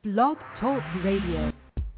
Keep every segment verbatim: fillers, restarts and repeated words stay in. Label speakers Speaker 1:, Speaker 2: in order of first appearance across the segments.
Speaker 1: Blog Talk Radio.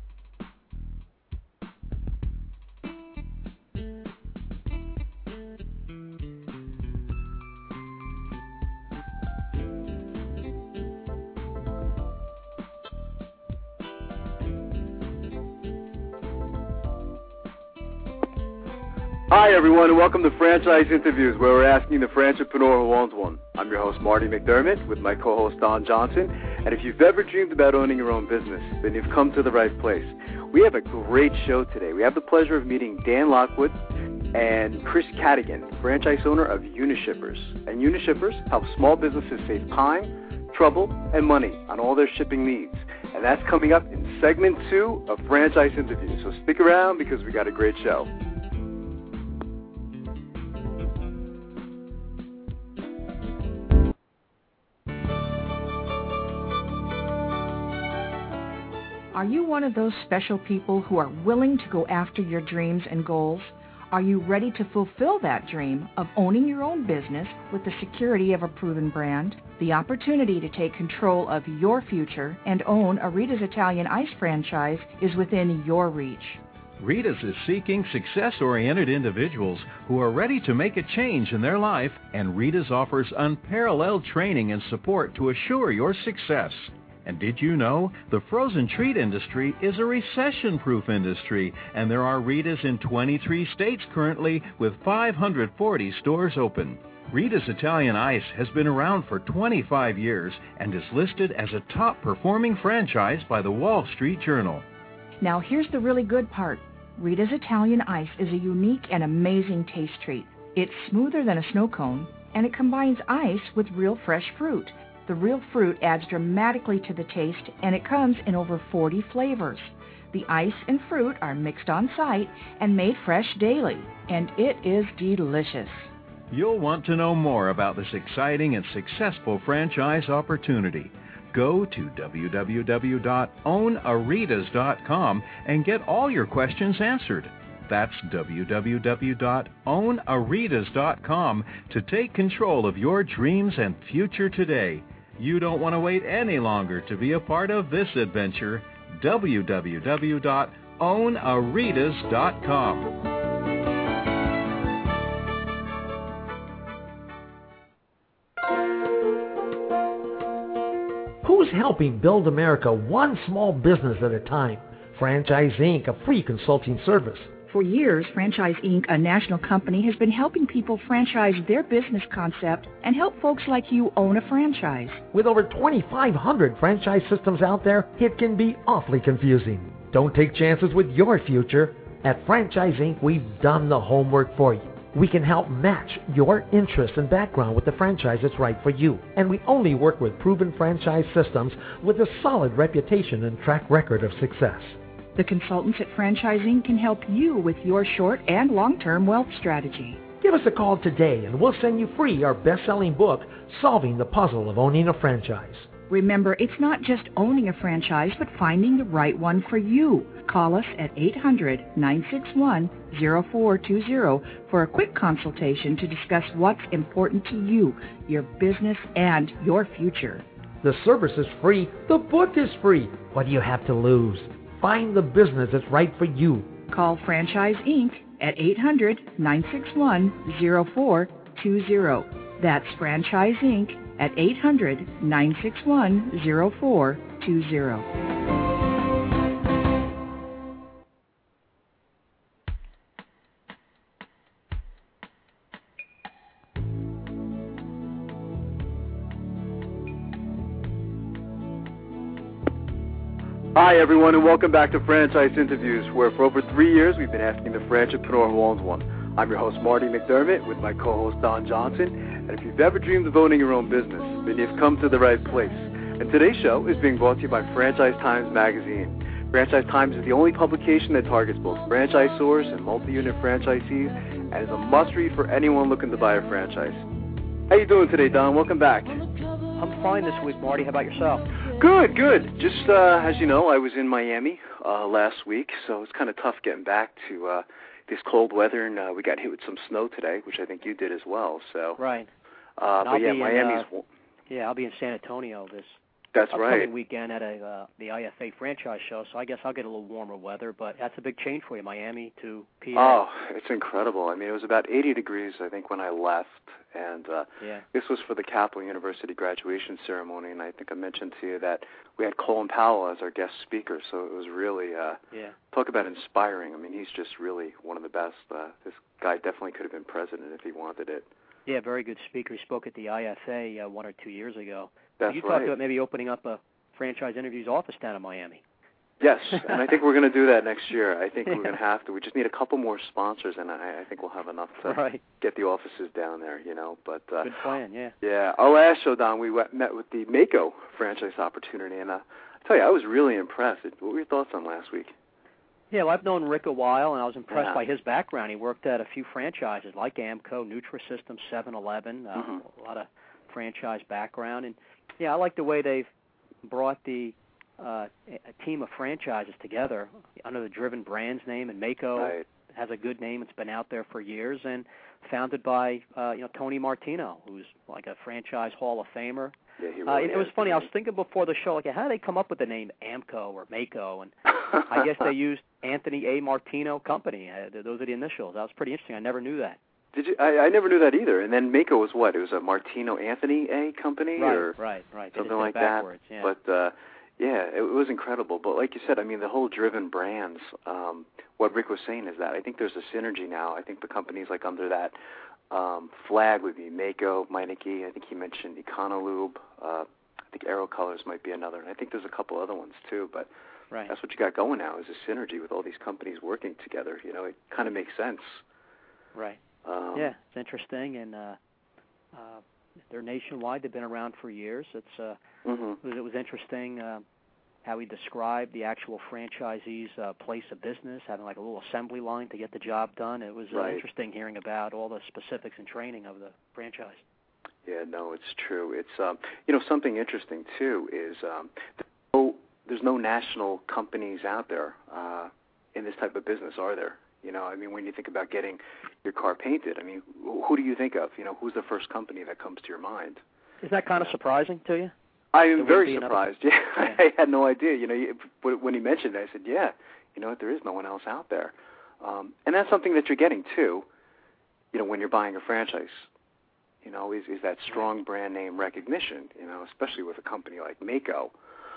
Speaker 2: Hi, everyone, and welcome to Franchise Interviews, where we're asking the franchipreneur who owns one. I'm your host, Marty McDermott, with my co-host, Don Johnson. And if you've ever dreamed about owning your own business, then you've come to the right place. We have a great show today. We have the pleasure of meeting Dan Lockwood and Chris Cadigan, franchise owner of Unishippers. And Unishippers help small businesses save time, trouble, and money on all their shipping needs. And that's coming up in segment two of Franchise Interviews. So stick around because we got a great show.
Speaker 3: Are you one of those special people who are willing to go after your dreams and goals? Are you ready to fulfill that dream of owning your own business with the security of a proven brand? The opportunity to take control of your future and own a Rita's Italian Ice franchise is within your reach.
Speaker 4: Rita's is seeking success-oriented individuals who are ready to make a change in their life, and Rita's offers unparalleled training and support to assure your success. And did you know the frozen treat industry is a recession-proof industry, and there are Rita's in twenty-three states currently with five hundred forty stores open. Rita's Italian Ice has been around for twenty-five years and is listed as a top-performing franchise by the Wall Street Journal.
Speaker 3: Now here's the really good part. Rita's Italian Ice is a unique and amazing taste treat. It's smoother than a snow cone, and it combines ice with real fresh fruit. The real fruit adds dramatically to the taste, and it comes in over forty flavors. The ice and fruit are mixed on site and made fresh daily, and it is delicious.
Speaker 4: You'll want to know more about this exciting and successful franchise opportunity. Go to w w w dot own a ritas dot com and get all your questions answered. That's w w w dot own a ritas dot com to take control of your dreams and future today. You don't want to wait any longer to be a part of this adventure. w w w dot own a ritas dot com.
Speaker 5: Who's helping build America one small business at a time? Franchise Incorporated, a free consulting service.
Speaker 3: For years, Franchise Incorporated, a national company, has been helping people franchise their business concept and help folks like you own a franchise.
Speaker 5: With over twenty-five hundred franchise systems out there, it can be awfully confusing. Don't take chances with your future. At Franchise Incorporated, we've done the homework for you. We can help match your interests and background with the franchise that's right for you. And we only work with proven franchise systems with a solid reputation and track record of success.
Speaker 3: The consultants at Franchise Incorporated can help you with your short and long-term wealth strategy.
Speaker 5: Give us a call today and we'll send you free our best-selling book, Solving the Puzzle of Owning a Franchise.
Speaker 3: Remember, it's not just owning a franchise, but finding the right one for you. Call us at eight hundred, nine six one, zero four two zero for a quick consultation to discuss what's important to you, your business, and your future.
Speaker 5: The service is free. The book is free. What do you have to lose? Find the business that's right for you.
Speaker 3: Call Franchise Incorporated at eight hundred, nine six one, zero four two zero. That's Franchise Incorporated at eight hundred, nine six one, zero four two zero.
Speaker 2: Hi, everyone, and welcome back to Franchise Interviews, where for over three years we've been asking the franchipreneur who owns one. I'm your host, Marty McDermott, with my co-host, Don Johnson. And if you've ever dreamed of owning your own business, then you've come to the right place. And today's show is being brought to you by Franchise Times Magazine. Franchise Times is the only publication that targets both franchisors and multi-unit franchisees, and is a must-read for anyone looking to buy a franchise. How you doing today, Don? Welcome back.
Speaker 6: I'm fine this week, Marty. How about yourself?
Speaker 2: Good, good. Just uh, as you know, I was in Miami uh, last week, so it's kind of tough getting back to uh, this cold weather, and uh, we got hit with some snow today, which I think you did as well. So
Speaker 6: right.
Speaker 2: Uh, but yeah, Miami's.
Speaker 6: In, uh, yeah, I'll be in San Antonio this
Speaker 2: That's
Speaker 6: upcoming
Speaker 2: right.
Speaker 6: weekend at a uh, the I F A franchise show, so I guess I'll get a little warmer weather. But that's a big change for you, Miami to P A.
Speaker 2: Oh, it's incredible. I mean, it was about eighty degrees, I think, when I left, and uh,
Speaker 6: yeah.
Speaker 2: this was for the Capital University graduation ceremony, and I think I mentioned to you that we had Colin Powell as our guest speaker, so it was really, uh,
Speaker 6: yeah.
Speaker 2: talk about inspiring. I mean, he's just really one of the best. Uh, this guy definitely could have been president if he wanted it.
Speaker 6: Yeah, very good speaker. He spoke at the I F A uh, one or two years ago.
Speaker 2: That's
Speaker 6: you
Speaker 2: right.
Speaker 6: talked about maybe opening up a franchise interviews office down in Miami.
Speaker 2: Yes, and I think we're going to do that next year. I think we're going to have to. We just need a couple more sponsors, and I, I think we'll have enough to
Speaker 6: right.
Speaker 2: get the offices down there, you know. But uh,
Speaker 6: Good plan, yeah.
Speaker 2: Yeah, our last show, Don, we went, met with the Mako franchise opportunity, and uh, I tell you, I was really impressed. What were your thoughts on last week?
Speaker 6: Yeah, well, I've known Rick a while, and I was impressed
Speaker 2: Yeah.
Speaker 6: by his background. He worked at a few franchises like Amco, Nutrisystems, seven eleven, uh,
Speaker 2: Mm-hmm.
Speaker 6: a lot of franchise background. And, yeah, I like the way they've brought the uh, a team of franchises together under the Driven Brands name, and Mako
Speaker 2: Right.
Speaker 6: has a good name. It's been out there for years, and founded by uh, you know Tony Martino, who's like a franchise Hall of Famer.
Speaker 2: Yeah, he
Speaker 6: Uh,
Speaker 2: really
Speaker 6: and it was
Speaker 2: is,
Speaker 6: funny. I
Speaker 2: right?
Speaker 6: was thinking before the show, like, how do they come up with the name Amco or Mako? And I guess they used Anthony A. Martino Company. Uh, those are the initials. That was pretty interesting. I never knew that.
Speaker 2: Did you? I, I never knew that either. And then Mako was what? It was a Martino Anthony A. company,
Speaker 6: Right,
Speaker 2: or
Speaker 6: right, right. They
Speaker 2: something
Speaker 6: just did
Speaker 2: like
Speaker 6: it backwards,
Speaker 2: that.
Speaker 6: Yeah.
Speaker 2: But uh, yeah, it was incredible. But like you said, I mean, the whole Driven Brands. Um, what Rick was saying is that I think there's a synergy now. I think the companies like under that um, flag would be Mako, Meineke. I think he mentioned Econolube. Uh, I think Aero Colors might be another, and I think there's a couple other ones too. But
Speaker 6: right.
Speaker 2: that's what you got going now is a synergy with all these companies working together. You know, it kind of makes sense.
Speaker 6: Right.
Speaker 2: Um,
Speaker 6: Yeah, it's interesting, and uh, uh, they're nationwide. They've been around for years. It's uh,
Speaker 2: mm-hmm.
Speaker 6: it, was, it was interesting uh, how he described the actual franchisee's uh, place of business, having like a little assembly line to get the job done. It was uh,
Speaker 2: Right.
Speaker 6: interesting hearing about all the specifics and training of the franchise.
Speaker 2: Yeah, no, it's true. It's um, you know, something interesting too is um, there's no, there's no national companies out there uh, in this type of business, are there? You know, I mean, when you think about getting your car painted, I mean, who do you think of? You know, who's the first company that comes to your mind?
Speaker 6: Is that kind of surprising to you?
Speaker 2: I
Speaker 6: There
Speaker 2: am
Speaker 6: wouldn't
Speaker 2: very
Speaker 6: be another-
Speaker 2: surprised. Yeah,
Speaker 6: Yeah.
Speaker 2: I had no idea. You know, you- when he mentioned it, I said, yeah, you know what, there is no one else out there. Um, and that's something that you're getting too, you know, when you're buying a franchise. You know, is, is that strong brand name recognition, you know, especially with a company like Mako.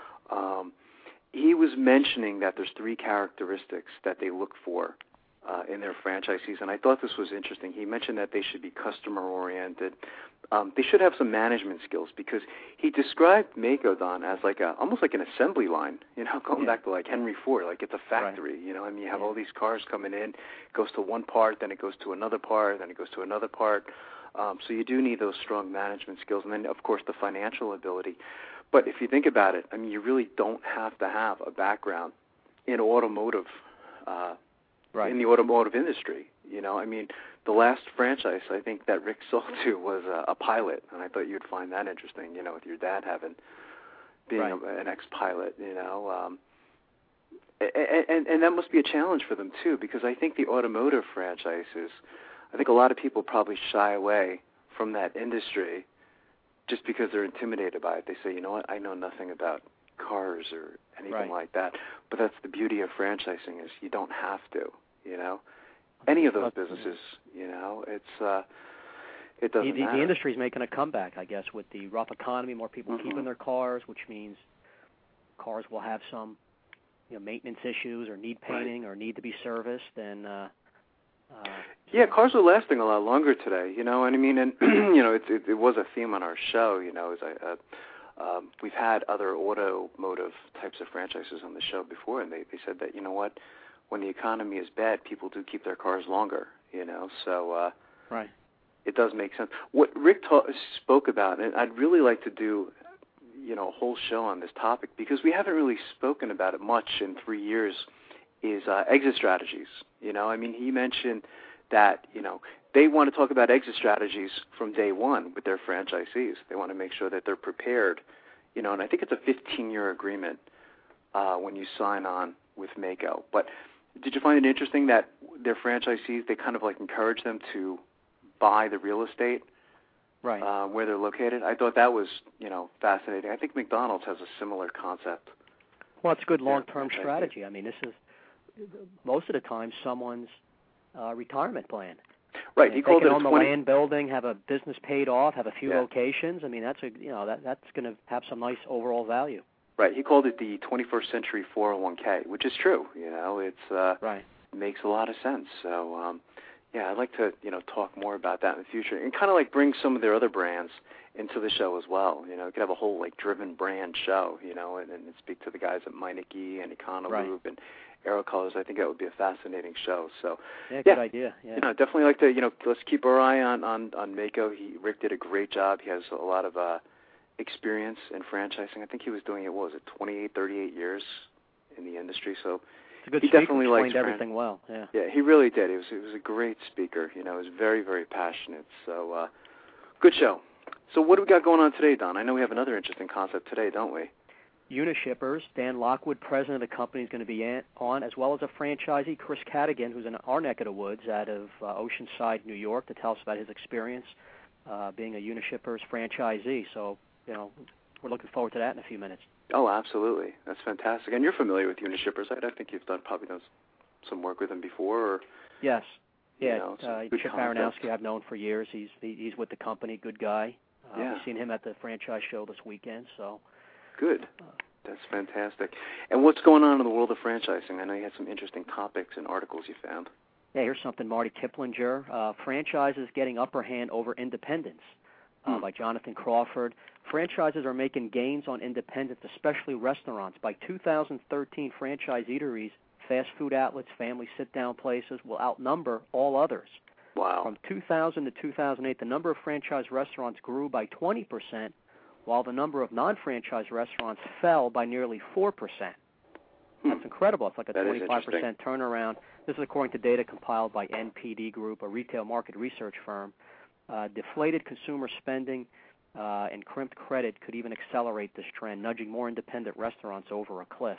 Speaker 2: Um, he was mentioning that there's three characteristics that they look for uh, in their franchisees, and I thought this was interesting. He mentioned that they should be customer-oriented. Um, they should have some management skills because he described Mako, Don, as like a almost like an assembly line, you know, going
Speaker 6: Yeah.
Speaker 2: back to like Henry Ford, like it's a factory, you know. I mean, you have
Speaker 6: Yeah.
Speaker 2: all these cars coming in, goes to one part, then it goes to another part, then it goes to another part. Um, so you do need those strong management skills, and then, of course, the financial ability. But if you think about it, I mean, you really don't have to have a background in automotive, uh,
Speaker 6: Right.
Speaker 2: in the automotive industry. You know, I mean, the last franchise I think that Rick sold to was a, a pilot, and I thought you'd find that interesting, you know, with your dad having, being
Speaker 6: Right.
Speaker 2: a, an ex-pilot, you know. Um, and, and, and that must be a challenge for them, too, because I think the automotive franchises, I think a lot of people probably shy away from that industry just because they're intimidated by it. They say, you know what, I know nothing about cars or anything
Speaker 6: Right.
Speaker 2: like that. But that's the beauty of franchising is you don't have to, you know. Any of those
Speaker 6: But,
Speaker 2: businesses, you know, it's uh, it
Speaker 6: The,
Speaker 2: doesn't
Speaker 6: the,
Speaker 2: matter.
Speaker 6: the industry's making a comeback, I guess, with the rough economy, more people
Speaker 2: Mhm.
Speaker 6: keeping their cars, which means cars will have some, you know, maintenance issues or need painting or need to be serviced, and uh, uh,
Speaker 2: Yeah, cars are lasting a lot longer today, you know, and I mean, and you know, it, it, it was a theme on our show, you know, as I, uh, um, we've had other automotive types of franchises on the show before, and they, they said that, you know what, when the economy is bad, people do keep their cars longer, you know, so uh,
Speaker 6: right.
Speaker 2: it does make sense. What Rick ta- spoke about, and I'd really like to do, you know, a whole show on this topic, because we haven't really spoken about it much in three years, is uh, exit strategies. You know, I mean, he mentioned that, you know, they want to talk about exit strategies from day one with their franchisees. They want to make sure that they're prepared, you know, and I think it's a fifteen-year agreement uh, when you sign on with Mako. But did you find it interesting that their franchisees, they kind of like encourage them to buy the real estate
Speaker 6: right.
Speaker 2: uh, where they're located. I thought that was, you know, fascinating. I think McDonald's has a similar concept.
Speaker 6: Well, it's a good long-term
Speaker 2: Yeah,
Speaker 6: strategy. I mean, this is most of the time someone's uh, retirement plan.
Speaker 2: Right.
Speaker 6: And
Speaker 2: he
Speaker 6: if
Speaker 2: called
Speaker 6: they
Speaker 2: it
Speaker 6: can
Speaker 2: a
Speaker 6: own the
Speaker 2: twenty.
Speaker 6: land building, have a business paid off, have a few
Speaker 2: Yeah.
Speaker 6: locations. I mean, that's a you know that that's going to have some nice overall value.
Speaker 2: Right. He called it the twenty-first century four oh one k, which is true. You know, it's uh,
Speaker 6: right.
Speaker 2: makes a lot of sense. So, um, yeah, I'd like to you know talk more about that in the future, and kind of like bring some of their other brands into the show as well. You know, we could have a whole like driven brand show. You know, and, and speak to the guys at Meineke and Econoloop
Speaker 6: Right.
Speaker 2: and Aerocolors. I think that would be a fascinating show. So,
Speaker 6: Yeah,
Speaker 2: yeah,
Speaker 6: good idea. Yeah.
Speaker 2: you know, definitely like to you know let's keep our eye on on on Mako. He Rick did a great job. He has a lot of uh, experience in franchising. I think he was doing it. What was it, twenty-eight, thirty-eight years in the industry? So
Speaker 6: It's a good
Speaker 2: he
Speaker 6: speaker.
Speaker 2: definitely likes
Speaker 6: Explained
Speaker 2: fran-
Speaker 6: everything well. Yeah.
Speaker 2: Yeah, he really did. He was he was a great speaker. You know, he was very very passionate. So uh, good show. So what do we got going on today, Don? I know we have another interesting concept today, don't we?
Speaker 6: Unishippers, Dan Lockwood, president of the company, is going to be on, as well as a franchisee, Chris Cadigan, who's in our neck of the woods out of uh, Oceanside, New York, to tell us about his experience uh, being a Unishippers franchisee. So, you know, we're looking forward to that in a few minutes.
Speaker 2: Oh, absolutely. That's fantastic. And you're familiar with Unishippers. I, I think you've done probably done some work with them before. Or,
Speaker 6: Yes. Yeah,
Speaker 2: you know, some
Speaker 6: uh,
Speaker 2: good
Speaker 6: Chip
Speaker 2: concepts.
Speaker 6: Baranowski I've known for years. He's he, he's with the company, good guy. Uh,
Speaker 2: Yeah.
Speaker 6: We've seen him at the franchise show this weekend. So
Speaker 2: Good. That's fantastic. And what's going on in the world of franchising? I know you had some interesting topics and articles you found.
Speaker 6: Yeah, here's something, Marty Kiplinger. Uh, franchises getting upper hand over independents uh,
Speaker 2: Hmm.
Speaker 6: by Jonathan Crawford. Franchises are making gains on independents, especially restaurants. By two thousand thirteen, franchise eateries, fast food outlets, family sit-down places will outnumber all others.
Speaker 2: Wow.
Speaker 6: From two thousand to two thousand eight, the number of franchise restaurants grew by twenty percent, while the number of non-franchise restaurants fell by nearly four percent.
Speaker 2: Hmm.
Speaker 6: That's incredible. It's like a
Speaker 2: That is
Speaker 6: twenty-five percent turnaround. This is according to data compiled by N P D Group, a retail market research firm. Uh, deflated consumer spending uh, and crimped credit could even accelerate this trend, nudging more independent restaurants over a cliff.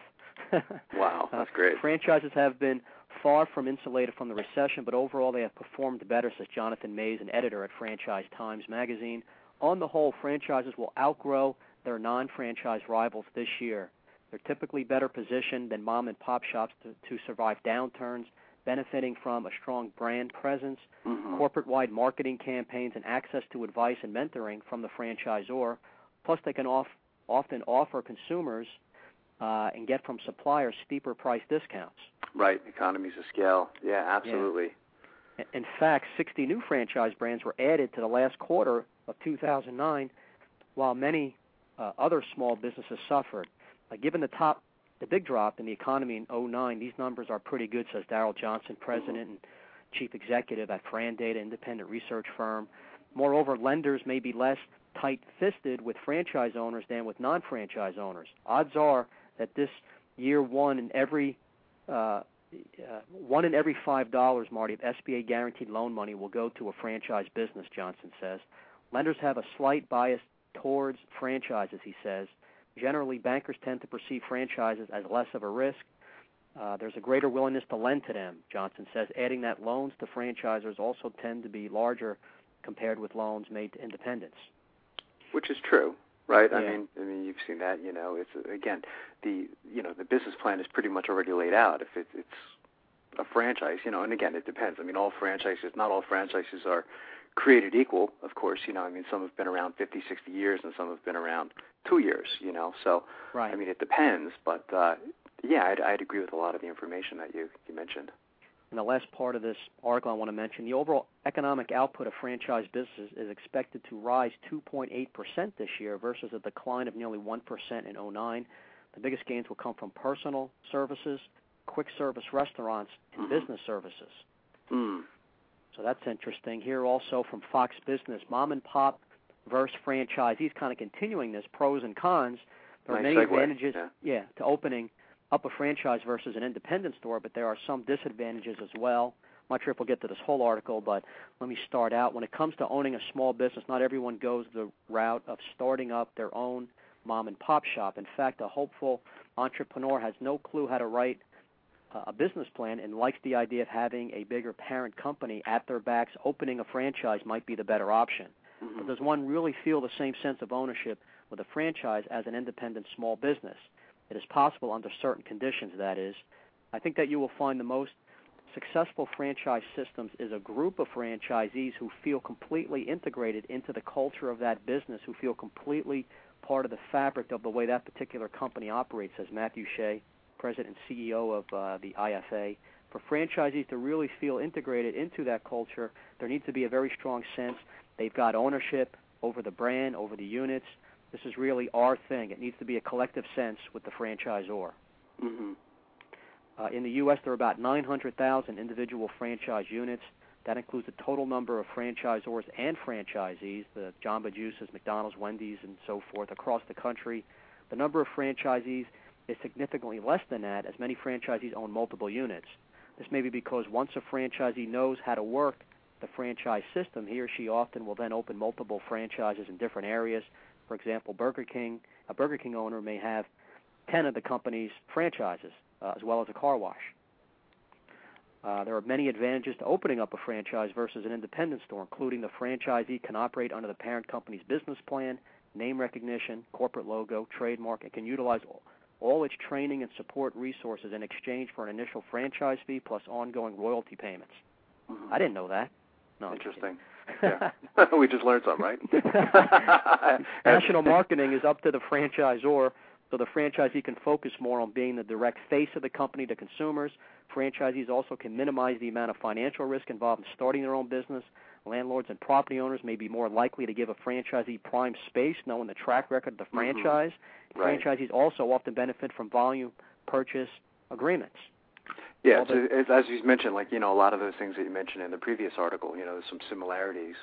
Speaker 2: Wow, that's great.
Speaker 6: Uh, franchises have been far from insulated from the recession, but overall they have performed better, says Jonathan Mays, an editor at Franchise Times magazine. On the whole, franchises will outgrow their non-franchise rivals this year. They're typically better positioned than mom-and-pop shops to, to survive downturns, benefiting from a strong brand presence,
Speaker 2: Mm-hmm.
Speaker 6: corporate-wide marketing campaigns, and access to advice and mentoring from the franchisor. Plus, they can off, often offer consumers uh, and get from suppliers steeper price discounts.
Speaker 2: Right, economies of scale. Yeah, absolutely.
Speaker 6: Yeah. In fact, sixty new franchise brands were added to the last quarter of two thousand nine, while many uh, other small businesses suffered. Uh, given the top, the big drop in the economy in oh nine, these numbers are pretty good, says Darrell Johnson, president and chief executive at FranData, independent research firm. Moreover, lenders may be less tight-fisted with franchise owners than with non-franchise owners. Odds are that this year, one in every uh, uh, one in every five dollars, Marty, of S B A guaranteed loan money will go to a franchise business. Johnson says lenders have a slight bias towards franchises. He says generally bankers tend to perceive franchises as less of a risk. Uh, there's a greater willingness to lend to them, Johnson says, adding that loans to franchisors also tend to be larger compared with loans made to independents.
Speaker 2: Which is true, right?
Speaker 6: Yeah.
Speaker 2: I mean, I mean, you've seen that. You know, it's again the you know the business plan is pretty much already laid out. If it, it's a franchise, you know, and again, it depends. I mean, all franchises, not all franchises are created equal, of course. You know, I mean, some have been around fifty, sixty years, and some have been around two years. You know, so
Speaker 6: Right.
Speaker 2: I mean, it depends, but. Uh, Yeah, I'd, I'd agree with a lot of the information that you, you mentioned.
Speaker 6: And the last part of this article I want to mention, the overall economic output of franchise businesses is expected to rise two point eight percent this year versus a decline of nearly one percent in oh nine. The biggest gains will come from personal services, quick service restaurants, and
Speaker 2: Mm-hmm.
Speaker 6: business services.
Speaker 2: Mm.
Speaker 6: So that's interesting. Here also from Fox Business, mom and pop versus franchisees, kind of continuing this, pros and cons. There are
Speaker 2: Nice
Speaker 6: many
Speaker 2: segue.
Speaker 6: advantages
Speaker 2: Yeah.
Speaker 6: yeah, to opening up a franchise versus an independent store, but there are some disadvantages as well. I'm not sure if we'll get to this whole article, but let me start out. When it comes to owning a small business, not everyone goes the route of starting up their own mom-and-pop shop. In fact, a hopeful entrepreneur has no clue how to write uh, a business plan and likes the idea of having a bigger parent company at their backs. Opening a franchise might be the better option.
Speaker 2: Mm-hmm.
Speaker 6: But does one really feel the same sense of ownership with a franchise as an independent small business? It is possible under certain conditions, that is. I think that you will find the most successful franchise systems is a group of franchisees who feel completely integrated into the culture of that business, who feel completely part of the fabric of the way that particular company operates, says Matthew Shea, President and C E O of uh, the I F A. For franchisees to really feel integrated into that culture, there needs to be a very strong sense they've got ownership over the brand, over the units. This is really our thing. It needs to be a collective sense with the franchisor.
Speaker 2: Mm-hmm.
Speaker 6: Uh, in the U S, there are about nine hundred thousand individual franchise units. That includes the total number of franchisors and franchisees, the Jamba Juices, McDonald's, Wendy's, and so forth, across the country. The number of franchisees is significantly less than that, as many franchisees own multiple units. This may be because once a franchisee knows how to work the franchise system, he or she often will then open multiple franchises in different areas. For example, Burger King, a Burger King owner may have ten of the company's franchises, uh, as well as a car wash. Uh, there are many advantages to opening up a franchise versus an independent store, including the franchisee can operate under the parent company's business plan, name recognition, corporate logo, trademark, and can utilize all, all its training and support resources in exchange for an initial franchise fee plus ongoing royalty payments.
Speaker 2: Mm-hmm.
Speaker 6: I didn't know that. No,
Speaker 2: interesting. Yeah. We just learned something, right?
Speaker 6: National marketing is up to the franchisor, so the franchisee can focus more on being the direct face of the company to consumers. Franchisees also can minimize the amount of financial risk involved in starting their own business. Landlords and property owners may be more likely to give a franchisee prime space, knowing the track record of the franchise.
Speaker 2: Mm-hmm. Right.
Speaker 6: Franchisees also often benefit from volume purchase agreements.
Speaker 2: Yeah, so as, as you mentioned, like, you know, a lot of those things that you mentioned in the previous article, you know, there's some similarities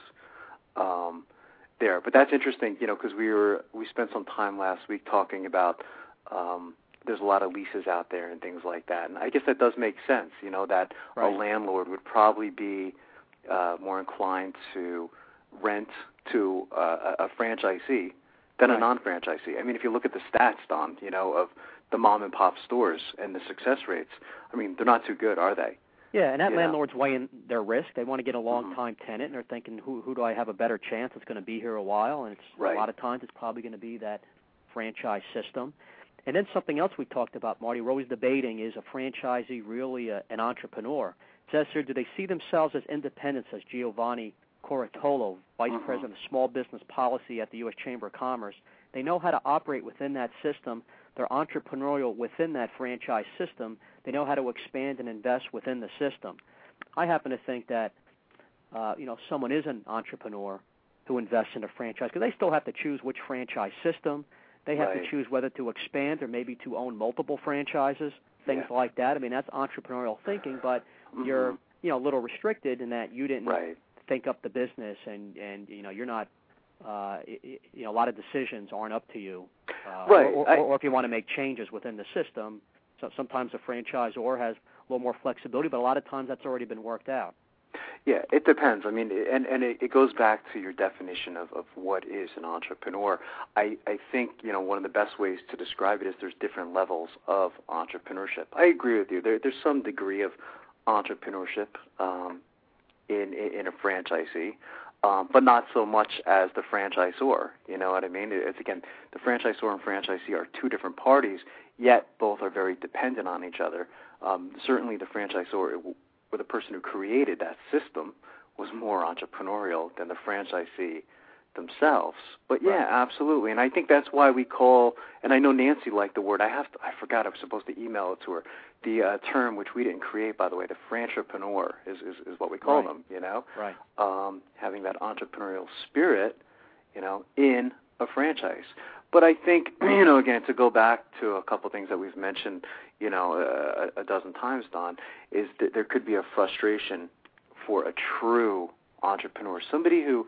Speaker 2: um, there. But that's interesting, you know, because we were we spent some time last week talking about um, there's a lot of leases out there and things like that. And I guess that does make sense, you know, that right. a landlord would probably be uh, more inclined to rent to uh, a franchisee than right. a non-franchisee. I mean, if you look at the stats, Don, you know, of the mom-and-pop stores and the success rates, I mean, they're not too good, are they?
Speaker 6: Yeah, and that
Speaker 2: you
Speaker 6: landlord's
Speaker 2: know?
Speaker 6: weighing their risk. They want to get a long-time
Speaker 2: mm-hmm.
Speaker 6: tenant, and they're thinking, who who do I have a better chance that's going to be here a while? And it's
Speaker 2: right.
Speaker 6: a lot of times it's probably going to be that franchise system. And then something else we talked about, Marty, we're always debating, is a franchisee really a, an entrepreneur? It says here, do they see themselves as independent, says Giovanni Coratolo, Vice
Speaker 2: mm-hmm.
Speaker 6: President of Small Business Policy at the U S Chamber of Commerce. They know how to operate within that system. They're entrepreneurial within that franchise system. They know how to expand and invest within the system. I happen to think that, uh, you know, someone is an entrepreneur who invests in a franchise because they still have to choose which franchise system. They have
Speaker 2: right.
Speaker 6: to choose whether to expand or maybe to own multiple franchises, things
Speaker 2: yeah.
Speaker 6: like that. I mean, that's entrepreneurial thinking, but
Speaker 2: mm-hmm.
Speaker 6: you're, you know, a little restricted in that you didn't
Speaker 2: right.
Speaker 6: think up the business and, and you know, you're not, uh, you know, a lot of decisions aren't up to you. Uh,
Speaker 2: right.
Speaker 6: Or, or,
Speaker 2: I,
Speaker 6: or if you want to make changes within the system, so sometimes a franchisor has a little more flexibility, but a lot of times that's already been worked out.
Speaker 2: Yeah, it depends. I mean, and, and it, it goes back to your definition of, of what is an entrepreneur. I, I think, you know, one of the best ways to describe it is there's different levels of entrepreneurship. I agree with you. There, there's some degree of entrepreneurship um, in, in, in a franchisee, um, but not so much as the franchisor. You know what I mean? It's, again, the franchisor and franchisee are two different parties, yet both are very dependent on each other. Um, certainly the franchisor, or the person who created that system, was more entrepreneurial than the franchisee themselves. But yeah, right. absolutely. And I think that's why we call, and I know Nancy liked the word, I have to, I forgot I was supposed to email it to her, the uh, term, which we didn't create, by the way, the frantrepreneur is, is, is what we call
Speaker 6: right.
Speaker 2: them, you know?
Speaker 6: Right.
Speaker 2: Um, having that entrepreneurial spirit, you know, in a franchise. But I think, you know, again, to go back to a couple of things that we've mentioned, you know, a, a dozen times, Don, is that there could be a frustration for a true entrepreneur, somebody who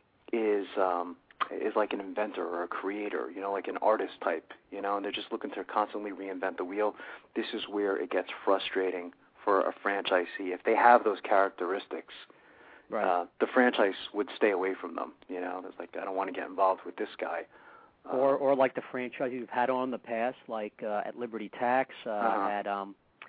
Speaker 2: is um, is like an inventor or a creator, you know, like an artist type, you know, and they're just looking to constantly reinvent the wheel. This is where it gets frustrating for a franchisee. If they have those characteristics,
Speaker 6: right.
Speaker 2: uh, the franchise would stay away from them. You know, it's like, I don't want to get involved with this guy.
Speaker 6: Or, or like the franchise you've had on in the past, like uh, at Liberty Tax, uh,
Speaker 2: uh-huh.
Speaker 6: at um,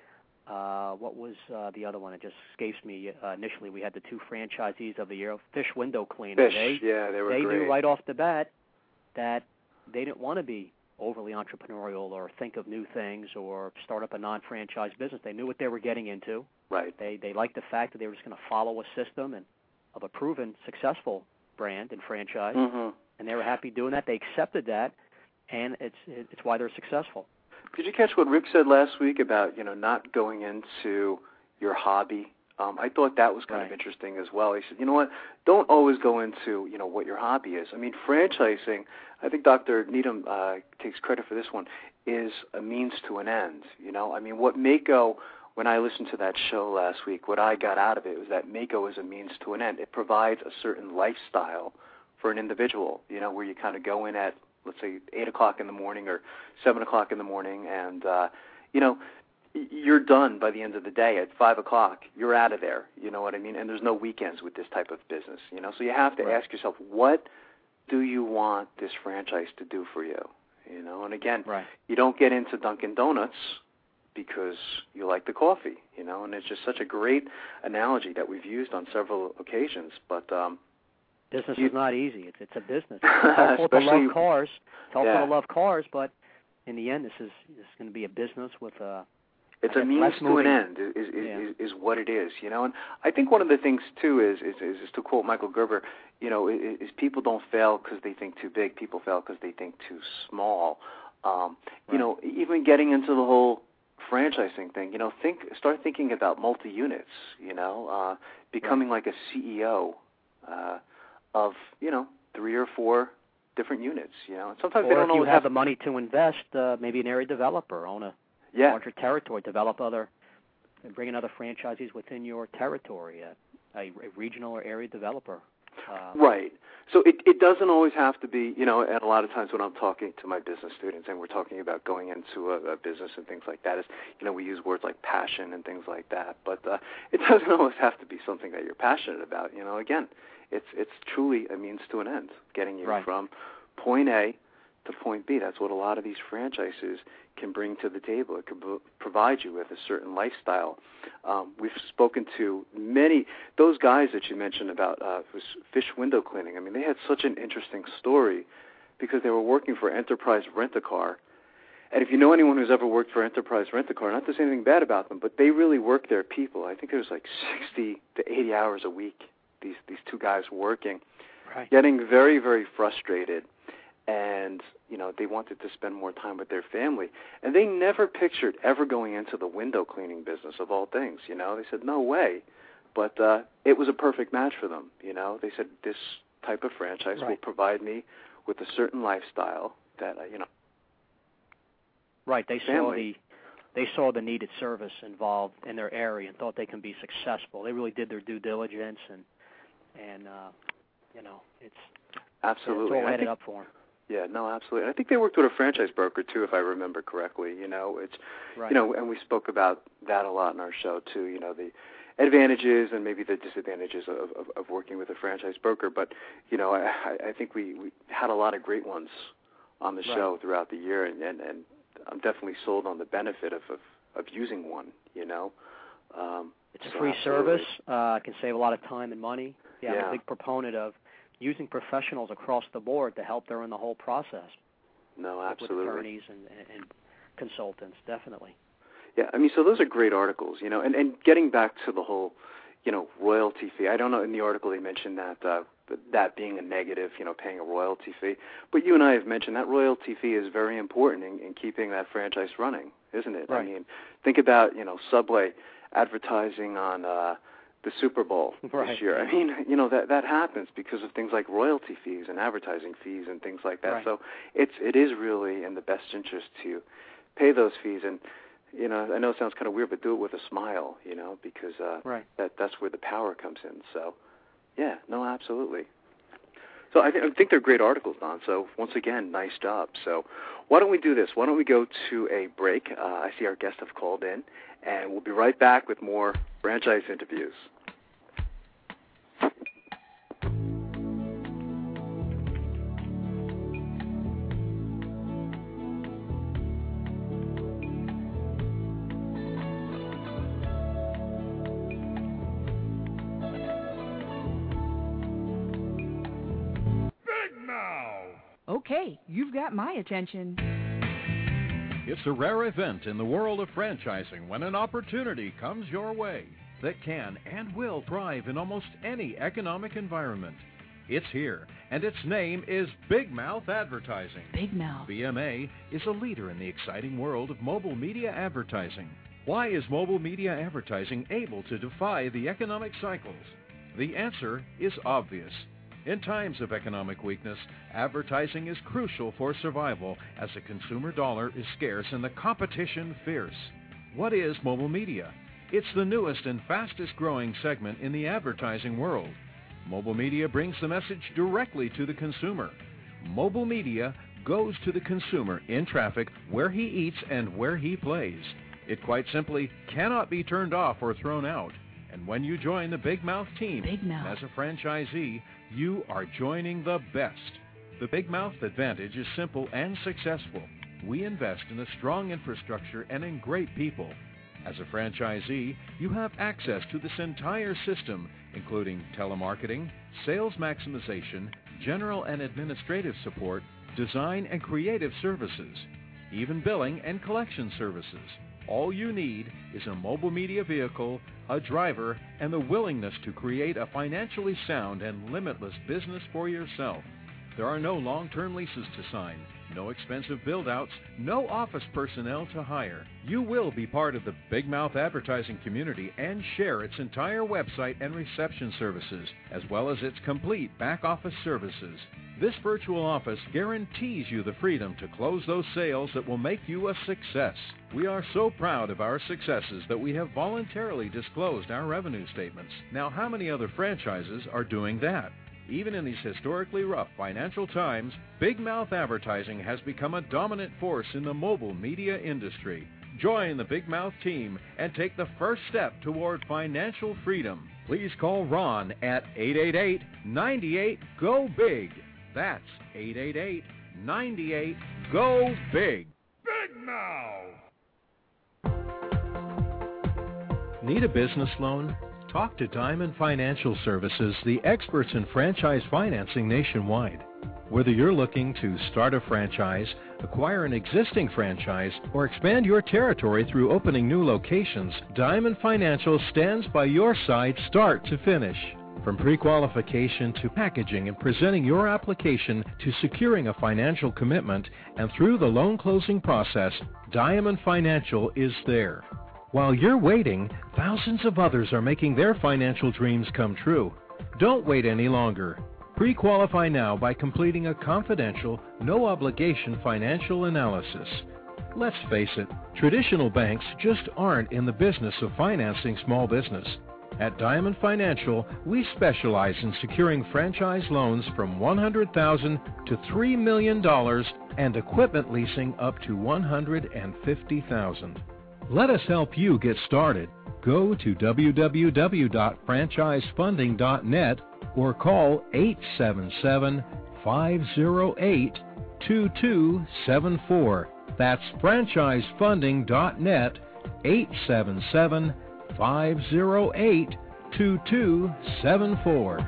Speaker 6: Uh, what was uh, the other one? It just escapes me. Uh, initially, we had the two franchisees of the year, Fish Window Cleaning.
Speaker 2: Fish,
Speaker 6: they,
Speaker 2: yeah, they were
Speaker 6: they
Speaker 2: great.
Speaker 6: knew right off the bat that they didn't want to be overly entrepreneurial or think of new things or start up a non-franchise business. They knew what they were getting into.
Speaker 2: Right.
Speaker 6: They they liked the fact that they were just going to follow a system and of a proven successful brand and franchise,
Speaker 2: mm-hmm.
Speaker 6: and they were happy doing that. They accepted that, and it's it's why they're successful.
Speaker 2: Did you catch what Rick said last week about, you know, not going into your hobby? Um, I thought that was kind
Speaker 6: right.
Speaker 2: of interesting as well. He said, you know what, don't always go into, you know, what your hobby is. I mean, franchising, I think Doctor Needham uh, takes credit for this one, is a means to an end. You know, I mean, what Maaco, when I listened to that show last week, what I got out of it was that Maaco is a means to an end. It provides a certain lifestyle for an individual, you know, where you kind of go in at, let's say, eight o'clock in the morning or seven o'clock in the morning, and, uh, you know, you're done by the end of the day at five o'clock. You're out of there, you know what I mean? And there's no weekends with this type of business, you know? So you have to
Speaker 6: right.
Speaker 2: ask yourself, what do you want this franchise to do for you? You know, and again,
Speaker 6: right.
Speaker 2: you don't get into Dunkin' Donuts because you like the coffee, you know, and it's just such a great analogy that we've used on several occasions, but um,
Speaker 6: business
Speaker 2: you,
Speaker 6: is not easy. It's it's a business. It's helpful to love cars. It's helpful
Speaker 2: yeah.
Speaker 6: to love cars, but in the end, this is this is going to be a business with a.
Speaker 2: It's a means to an end. Is is,
Speaker 6: yeah.
Speaker 2: is is what it is, you know. And I think one of the things too is is, is, is to quote Michael Gerber, you know, is, is people don't fail because they think too big. People fail because they think too small. Um,
Speaker 6: right.
Speaker 2: You know, even getting into the whole franchising thing, you know, think start thinking about multi units. You know, uh, becoming
Speaker 6: right.
Speaker 2: like a C E O. Uh, of, you know, three or four different units, you know. And sometimes
Speaker 6: or
Speaker 2: they don't
Speaker 6: if you
Speaker 2: always
Speaker 6: have
Speaker 2: have
Speaker 6: the money to invest, uh, maybe an area developer, own a
Speaker 2: yeah.
Speaker 6: larger territory, develop other, bring in other franchisees within your territory, uh, a, a regional or area developer. Uh,
Speaker 2: right. So it, it doesn't always have to be, you know, and a lot of times when I'm talking to my business students and we're talking about going into a, a business and things like that, is, you know, we use words like passion and things like that. But uh, it doesn't always have to be something that you're passionate about, you know. Again, It's it's truly a means to an end, getting you
Speaker 6: right.
Speaker 2: from point A to point B. That's what a lot of these franchises can bring to the table. It can b- provide you with a certain lifestyle. Um, we've spoken to many, those guys that you mentioned about uh, Fish Window Cleaning. I mean, they had such an interesting story because they were working for Enterprise Rent-A-Car. And if you know anyone who's ever worked for Enterprise Rent-A-Car, not to say anything bad about them, but they really work their people. I think it was like sixty to eighty hours a week. These these two guys working,
Speaker 6: right.
Speaker 2: getting very, very frustrated, and, you know, they wanted to spend more time with their family. And they never pictured ever going into the window cleaning business, of all things, you know. They said, no way. But uh, it was a perfect match for them, you know. They said, this type of franchise
Speaker 6: right.
Speaker 2: will provide me with a certain lifestyle that, uh, you know.
Speaker 6: Right, they
Speaker 2: family.
Speaker 6: saw the they saw the needed service involved in their area and thought they can be successful. They really did their due diligence and, and uh, you know, it's
Speaker 2: absolutely.
Speaker 6: it's all added
Speaker 2: think,
Speaker 6: up for them.
Speaker 2: Yeah, no, absolutely. I think they worked with a franchise broker too, if I remember correctly. You know, it's
Speaker 6: right.
Speaker 2: you know, and we spoke about that a lot in our show too. You know, the advantages and maybe the disadvantages of, of, of working with a franchise broker. But you know, I, I think we, we had a lot of great ones on the
Speaker 6: right.
Speaker 2: show throughout the year, and, and, and I'm definitely sold on the benefit of of, of using one. You know, um,
Speaker 6: it's a
Speaker 2: so
Speaker 6: free
Speaker 2: absolutely.
Speaker 6: service. Uh, can save a lot of time and money. Yeah,
Speaker 2: yeah.
Speaker 6: I'm a big proponent of using professionals across the board to help during the whole process.
Speaker 2: No, absolutely.
Speaker 6: With attorneys and, and, and consultants, definitely.
Speaker 2: Yeah, I mean, so those are great articles, you know, and, and getting back to the whole, you know, royalty fee. I don't know, in the article they mentioned that uh, that being a negative, you know, paying a royalty fee. But you and I have mentioned that royalty fee is very important in, in keeping that franchise running, isn't it?
Speaker 6: Right.
Speaker 2: I mean, think about, you know, Subway advertising on uh, the Super Bowl
Speaker 6: right.
Speaker 2: this year. I mean, you know, that that happens because of things like royalty fees and advertising fees and things like that.
Speaker 6: Right.
Speaker 2: So it's it is really in the best interest to pay those fees. And, you know, I know it sounds kind of weird, but do it with a smile, you know, because uh,
Speaker 6: right.
Speaker 2: that that's where the power comes in. So, yeah, no, absolutely. So I, th- I think they're great articles, Don. So once again, nice job. So why don't we do this? Why don't we go to a break? Uh, I see our guests have called in, and we'll be right back with more franchise interviews.
Speaker 3: Okay, you've got my attention.
Speaker 4: It's a rare event in the world of franchising when an opportunity comes your way that can and will thrive in almost any economic environment. It's here, and its name is Big Mouth Advertising.
Speaker 3: Big Mouth.
Speaker 4: B M A is a leader in the exciting world of mobile media advertising. Why is mobile media advertising able to defy the economic cycles? The answer is obvious. In times of economic weakness, advertising is crucial for survival as the consumer dollar is scarce and the competition fierce. What is mobile media? It's the newest and fastest growing segment in the advertising world. Mobile media brings the message directly to the consumer. Mobile media goes to the consumer in traffic where he eats and where he plays. It quite simply cannot be turned off or thrown out. And when you join the Big Mouth team
Speaker 3: Big Mouth.
Speaker 4: as a franchisee, you are joining the best. The Big Mouth advantage is simple and successful. We invest in a strong infrastructure and in great people. As a franchisee, you have access to this entire system, including telemarketing, sales maximization, general and administrative support, design and creative services, even billing and collection services. All you need is a mobile media vehicle, a driver, and the willingness to create a financially sound and limitless business for yourself. There are no long-term leases to sign, no expensive build-outs, no office personnel to hire. You will be part of the Big Mouth advertising community and share its entire website and reception services, as well as its complete back-office services. This virtual office guarantees you the freedom to close those sales that will make you a success. We are so proud of our successes that we have voluntarily disclosed our revenue statements. Now, how many other franchises are doing that? Even in these historically rough financial times, Big Mouth Advertising has become a dominant force in the mobile media industry. Join the Big Mouth team and take the first step toward financial freedom. Please call Ron at eight eight eight, nine eight, G O, B I G. That's eight eight eight, nine eight, G O, B I G. Big Mouth! Need a business loan? Talk to Diamond Financial Services, the experts in franchise financing nationwide. Whether you're looking to start a franchise, acquire an existing franchise, or expand your territory through opening new locations, Diamond Financial stands by your side start to finish. From pre-qualification to packaging and presenting your application to securing a financial commitment and through the loan closing process, Diamond Financial is there. While you're waiting, thousands of others are making their financial dreams come true. Don't wait any longer. Pre-qualify now by completing a confidential, no-obligation financial analysis. Let's face it, traditional banks just aren't in the business of financing small business. At Diamond Financial, we specialize in securing franchise loans from one hundred thousand dollars to three million dollars and equipment leasing up to one hundred fifty thousand dollars. Let us help you get started. Go to w w w dot franchise funding dot net or call eight seven seven, five zero eight, two two seven four. That's franchise funding dot net, eight seven seven, five zero eight, two two seven four.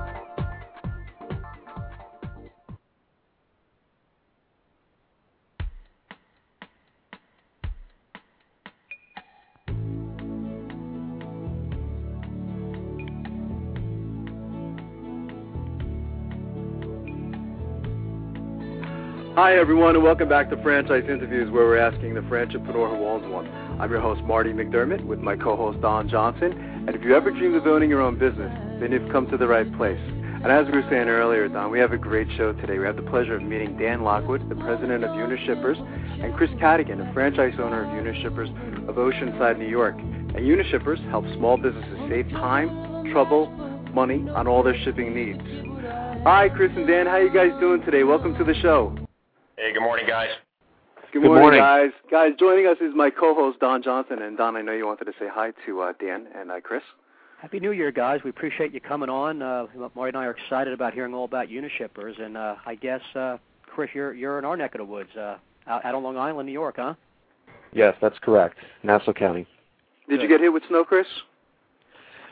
Speaker 2: Hi, everyone, and welcome back to Franchise Interviews, where we're asking the franchipreneur who owns one. I'm your host, Marty McDermott, with my co-host, Don Johnson. And if you ever dreamed of owning your own business, then you've come to the right place. And as we were saying earlier, Don, we have a great show today. We have the pleasure of meeting Dan Lockwood, the president of Unishippers, and Chris Cadigan, a franchise owner of Unishippers of Oceanside, New York. And Unishippers helps small businesses save time, trouble, money on all their shipping needs. Hi, Chris and Dan. How you guys doing today? Welcome to the show.
Speaker 7: Hey, good morning, guys.
Speaker 2: Good morning, Good morning, guys. Guys, joining us is my co-host, Don Johnson. And, Don, I know you wanted to say hi to uh, Dan and uh, Chris.
Speaker 6: Happy New Year, guys. We appreciate you coming on. Uh, Marty and I are excited about hearing all about Unishippers. And uh, I guess, uh, Chris, you're you're in our neck of the woods, uh, out, out on Long Island, New York, huh?
Speaker 8: Yes, that's correct. Nassau County.
Speaker 2: Did Good. you get hit with snow, Chris?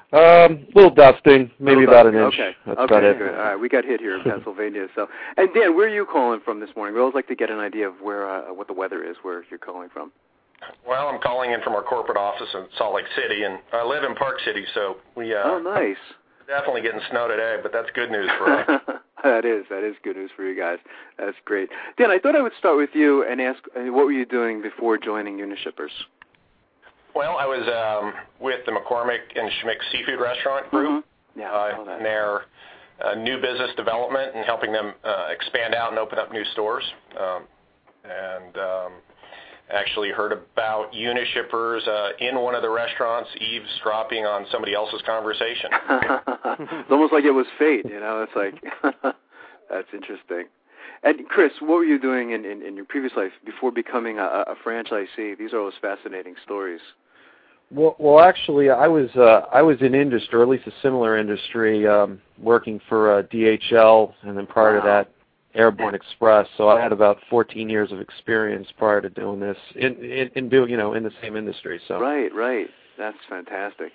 Speaker 7: Um, little dusting, maybe
Speaker 2: little
Speaker 7: about
Speaker 2: dusting.
Speaker 7: an inch.
Speaker 2: Okay.
Speaker 7: That's
Speaker 2: okay,
Speaker 7: about it.
Speaker 2: Good. All right, we got hit here in Pennsylvania. So, and Dan, where are you calling from this morning? We always like to get an idea of where uh, what the weather is, where you're calling from.
Speaker 8: Well, I'm calling in from our corporate office in Salt Lake City, and I live in Park City, so we uh,
Speaker 2: oh, nice.
Speaker 8: Definitely getting snow today, but that's good news for us.
Speaker 2: That is that is good news for you guys. That's great. Dan, I thought I would start with you and ask, uh, what were you doing before joining Unishippers?
Speaker 8: Well, I was um, with the McCormick and Schmick Seafood Restaurant Group.
Speaker 2: Mm-hmm. Yeah,
Speaker 8: uh, in their uh, new business development and helping them uh, expand out and open up new stores. Um, and um, actually heard about Unishippers uh, in one of the restaurants, eavesdropping on somebody else's conversation.
Speaker 2: It's almost like it was fate, you know. It's like, that's interesting. And Chris, what were you doing in, in, in your previous life before becoming a, a franchisee? These are always fascinating stories.
Speaker 7: Well, well, actually, I was uh, I was in industry, or at least a similar industry, um, working for uh, D H L, and then prior wow. to that, Airborne Express. So I had about fourteen years of experience prior to doing this in in, in doing you know in the same industry. So
Speaker 2: right, right, that's fantastic.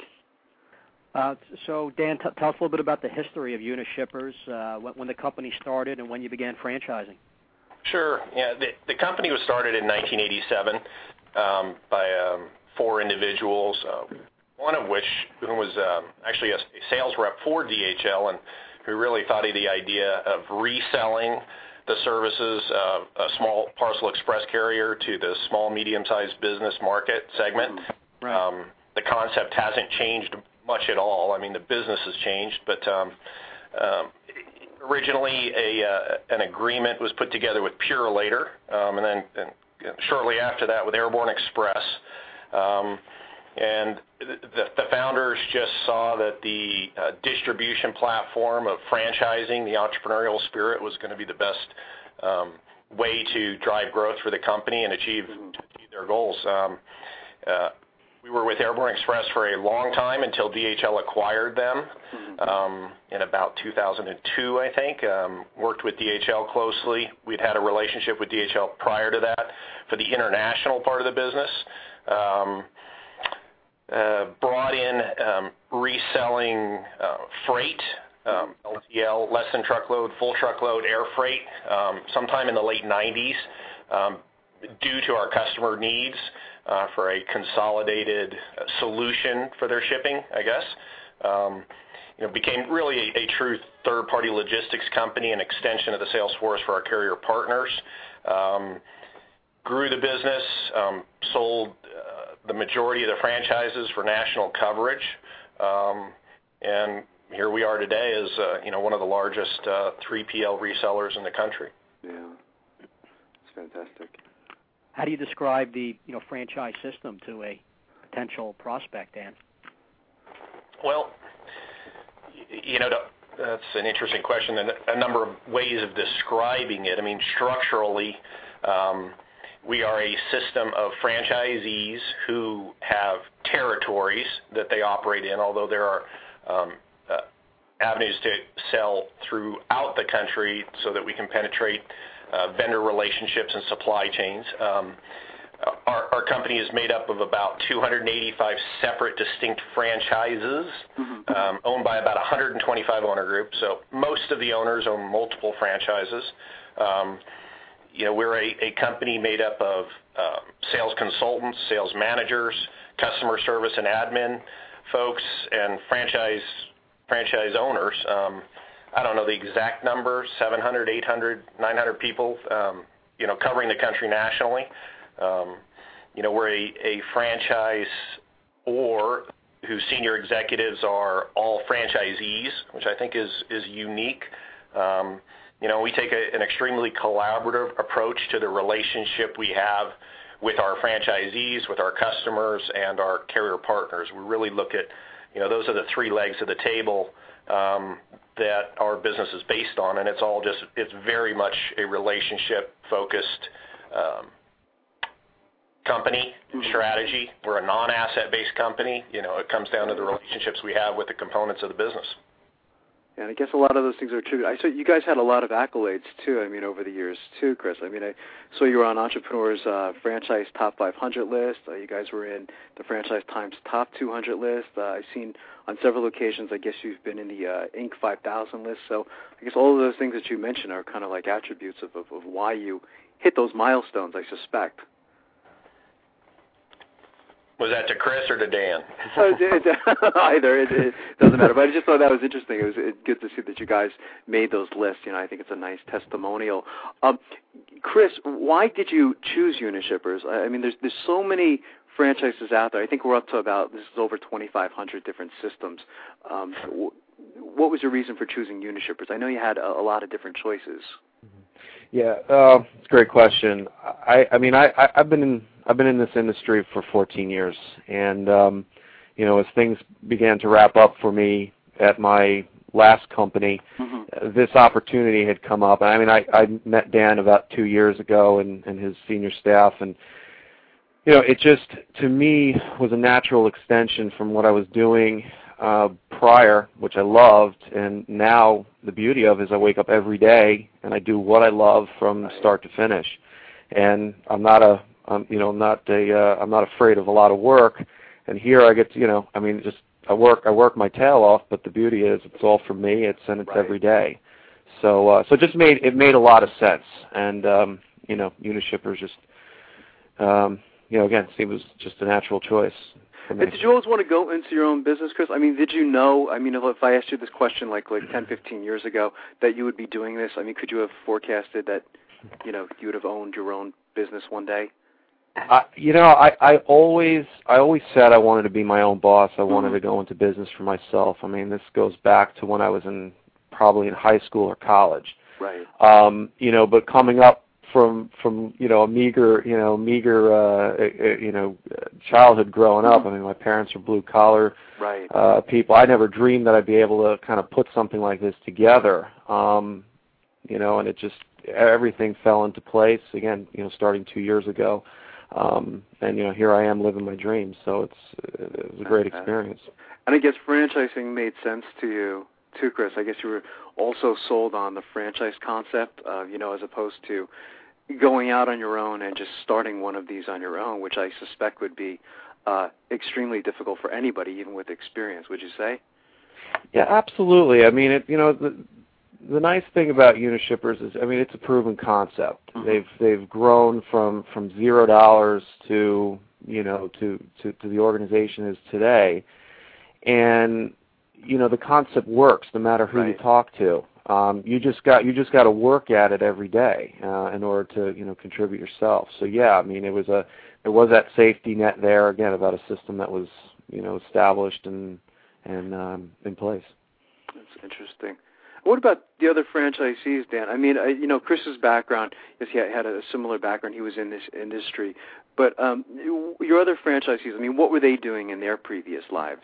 Speaker 6: Uh, so Dan, t- tell us a little bit about the history of Unishippers, uh, when, when the company started and when you began franchising.
Speaker 8: Sure. Yeah, the, the company was started in nineteen eighty-seven um, by um, four individuals, uh, one of which who was um, actually a sales rep for D H L and who really thought of the idea of reselling the services of a small parcel express carrier to the small, medium-sized business market segment.
Speaker 6: Mm-hmm. Right. Um,
Speaker 8: the concept hasn't changed much at all. I mean, the business has changed, but um, um, originally a uh, an agreement was put together with Purolator, um, and then and shortly after that with Airborne Express. Um, and the, the founders just saw that the uh, distribution platform of franchising, the entrepreneurial spirit, was going to be the best um, way to drive growth for the company and achieve, achieve their goals. Um, uh, we were with Airborne Express for a long time until D H L acquired them um, in about two thousand two, I think. Um, worked with D H L closely. We'd had a relationship with D H L prior to that for the international part of the business. Um, uh, brought in um, reselling uh, freight, um, L T L, less than truckload, full truckload, air freight, um, sometime in the late nineties, um, due to our customer needs uh, for a consolidated uh, solution for their shipping, I guess. Um, you know, became really a, a true third-party logistics company, an extension of the sales force for our carrier partners. Um, grew the business, um, sold uh, the majority of the franchises for national coverage, um, and here we are today as uh, you know one of the largest uh, three P L resellers in the country.
Speaker 2: Yeah, it's fantastic.
Speaker 6: How do you describe the you know franchise system to a potential prospect, Dan?
Speaker 8: Well, you know, that's an interesting question, and a number of ways of describing it. I mean, structurally, um, we are a system of franchisees who have territories that they operate in, although there are um, uh, avenues to sell throughout the country so that we can penetrate uh, vendor relationships and supply chains. Um, our, our company is made up of about two hundred eighty-five separate distinct franchises um, owned by about one hundred twenty-five owner groups. So most of the owners own multiple franchises. Um, You know, we're a, a company made up of uh, sales consultants, sales managers, customer service and admin folks, and franchise franchise owners. Um, I don't know the exact number, seven hundred, eight hundred, nine hundred people, um, you know, covering the country nationally. Um, you know, we're a, a franchise or whose senior executives are all franchisees, which I think is, is unique. Um, You know, we take a, an extremely collaborative approach to the relationship we have with our franchisees, with our customers, and our carrier partners. We really look at, you know, those are the three legs of the table um, that our business is based on, and it's all just, it's very much a relationship-focused um, company strategy. We're a non-asset-based company. You know, it comes down to the relationships we have with the components of the business.
Speaker 2: And I guess a lot of those things are true. I saw you guys had a lot of accolades too. I mean, over the years too, Chris. I mean, I saw you were on Entrepreneur's uh, Franchise Top five hundred list. Uh, you guys were in the Franchise Times Top two hundred list. Uh, I've seen on several occasions. I guess you've been in the uh, Inc five thousand list. So I guess all of those things that you mentioned are kind of like attributes of, of, of why you hit those milestones, I suspect.
Speaker 8: Was that to Chris or to Dan?
Speaker 2: uh, it, either. It, it doesn't matter. But I just thought that was interesting. It was it, good to see that you guys made those lists. You know, I think it's a nice testimonial. Um, Chris, why did you choose Unishippers? I mean, there's there's so many franchises out there. I think we're up to about, this is over twenty-five hundred different systems. Um, what was your reason for choosing Unishippers? I know you had a, a lot of different choices.
Speaker 7: Yeah, uh, it's a great question. I, I mean, I, I, I've been in I've been in this industry for fourteen years, and um, you know, as things began to wrap up for me at my last company, mm-hmm. uh, this opportunity had come up. I mean, I, I met Dan about two years ago and, and his senior staff, and you know, it just to me was a natural extension from what I was doing uh, prior, which I loved, and now the beauty of it is I wake up every day and I do what I love from start to finish, and I'm not a I'm, you know, not a, uh, I'm not afraid of a lot of work, and here I get to, you know, I mean, just I work, I work my tail off, but the beauty is it's all for me. It's and it's right. every day, so uh, so it just made it made a lot of sense, and um, you know, Unishippers just, um, you know, again, it was just a natural choice.
Speaker 2: And did you always want to go into your own business, Chris? I mean, did you know? I mean, if I asked you this question like like ten, fifteen years ago, that you would be doing this, I mean, could you have forecasted that, you know, you would have owned your own business one day?
Speaker 7: Uh, you know, I, I always I always said I wanted to be my own boss. I wanted mm-hmm. to go into business for myself. I mean, this goes back to when I was in probably in high school or college.
Speaker 2: Right.
Speaker 7: Um, you know, but coming up from from you know a meager you know meager uh, you know childhood growing up. I mean, my parents are blue collar
Speaker 2: right.
Speaker 7: uh, people. I never dreamed that I'd be able to kind of put something like this together. Um, you know, and it just everything fell into place again. You know, starting two years ago. Um, and, you know, here I am living my dreams, so it's it was a great okay. experience.
Speaker 2: And I guess franchising made sense to you, too, Chris. I guess you were also sold on the franchise concept, uh, you know, as opposed to going out on your own and just starting one of these on your own, which I suspect would be uh, extremely difficult for anybody, even with experience, would you say?
Speaker 7: Yeah, absolutely. I mean, it, you know, the, the nice thing about Unishippers is, I mean, it's a proven concept. Mm-hmm. They've they've grown from, from zero dollars to you know to, to, to the organization is today, and you know the concept works no matter who right. you talk to. Um, you just got you just got to work at it every day uh, in order to you know contribute yourself. So yeah, I mean, it was a there was that safety net there again about a system that was you know established and and um, in place.
Speaker 2: That's interesting. What about the other franchisees, Dan? I mean, I, you know, Chris's background, yes, he had a similar background. He was in this industry. But um, your other franchisees, I mean, what were they doing in their previous lives?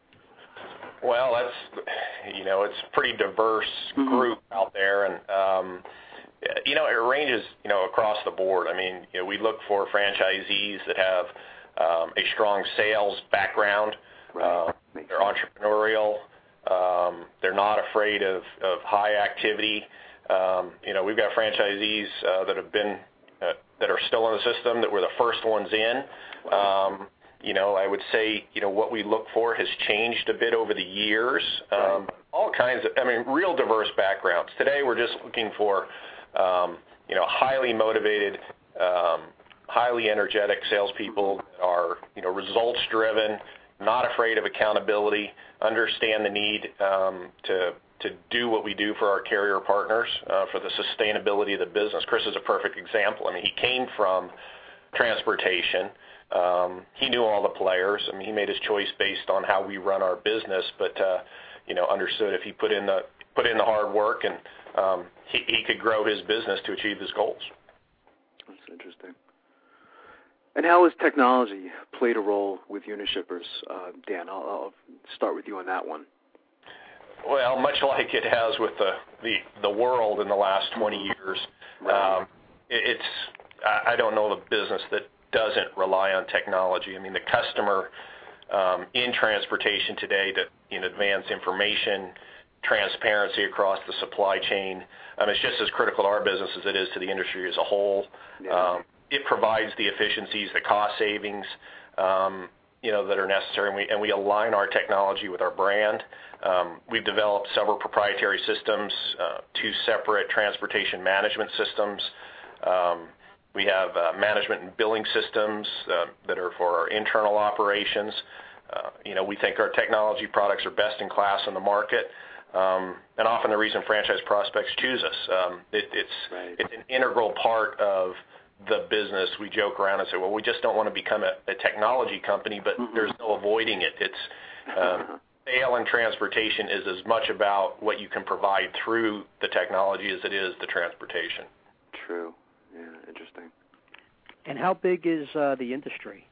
Speaker 8: Well, that's, you know, it's a pretty diverse mm-hmm. group out there. And, um, you know, it ranges, you know, across the board. I mean, you know, we look for franchisees that have um, a strong sales background.
Speaker 2: Right.
Speaker 8: Uh, they're entrepreneurial. Um, they're not afraid of, of high activity. Um, you know, we've got franchisees uh, that have been uh, that are still in the system that were the first ones in. Um, you know, I would say, you know, what we look for has changed a bit over the years. Um, all kinds of, I mean, real diverse backgrounds. Today, we're just looking for, um, you know, highly motivated, um, highly energetic salespeople that are, you know, results driven, not afraid of accountability, understand the need um, to to do what we do for our carrier partners uh, for the sustainability of the business. Chris is a perfect example. I mean, he came from transportation. Um, he knew all the players. I mean, he made his choice based on how we run our business, but uh, you know, understood if he put in the put in the hard work, and um, he, he could grow his business to achieve his goals.
Speaker 2: That's interesting. And how has technology played a role with Unishippers? Uh, Dan, I'll, I'll start with you on that one.
Speaker 8: Well, much like it has with the, the, the world in the last twenty years,
Speaker 2: right.
Speaker 8: um, it, it's I don't know of a business that doesn't rely on technology. I mean, the customer um, in transportation today to you know, advance information, transparency across the supply chain. Um, it's just as critical to our business as it is to the industry as a whole.
Speaker 2: Yeah.
Speaker 8: Um, it provides the efficiencies, the cost savings, um, you know, that are necessary, and we, and we align our technology with our brand. Um, we've developed several proprietary systems, uh, two separate transportation management systems. Um, we have uh, management and billing systems uh, that are for our internal operations. Uh, you know, we think our technology products are best in class in the market, um, and often the reason franchise prospects choose us. Um, it, it's
Speaker 2: right.
Speaker 8: it's an integral part of the business. We joke around and say, well, we just don't want to become a, a technology company, but mm-hmm. there's no avoiding it. It's um, sale and transportation is as much about what you can provide through the technology as it is the transportation.
Speaker 2: True. Yeah, interesting.
Speaker 6: And how big is uh, the industry?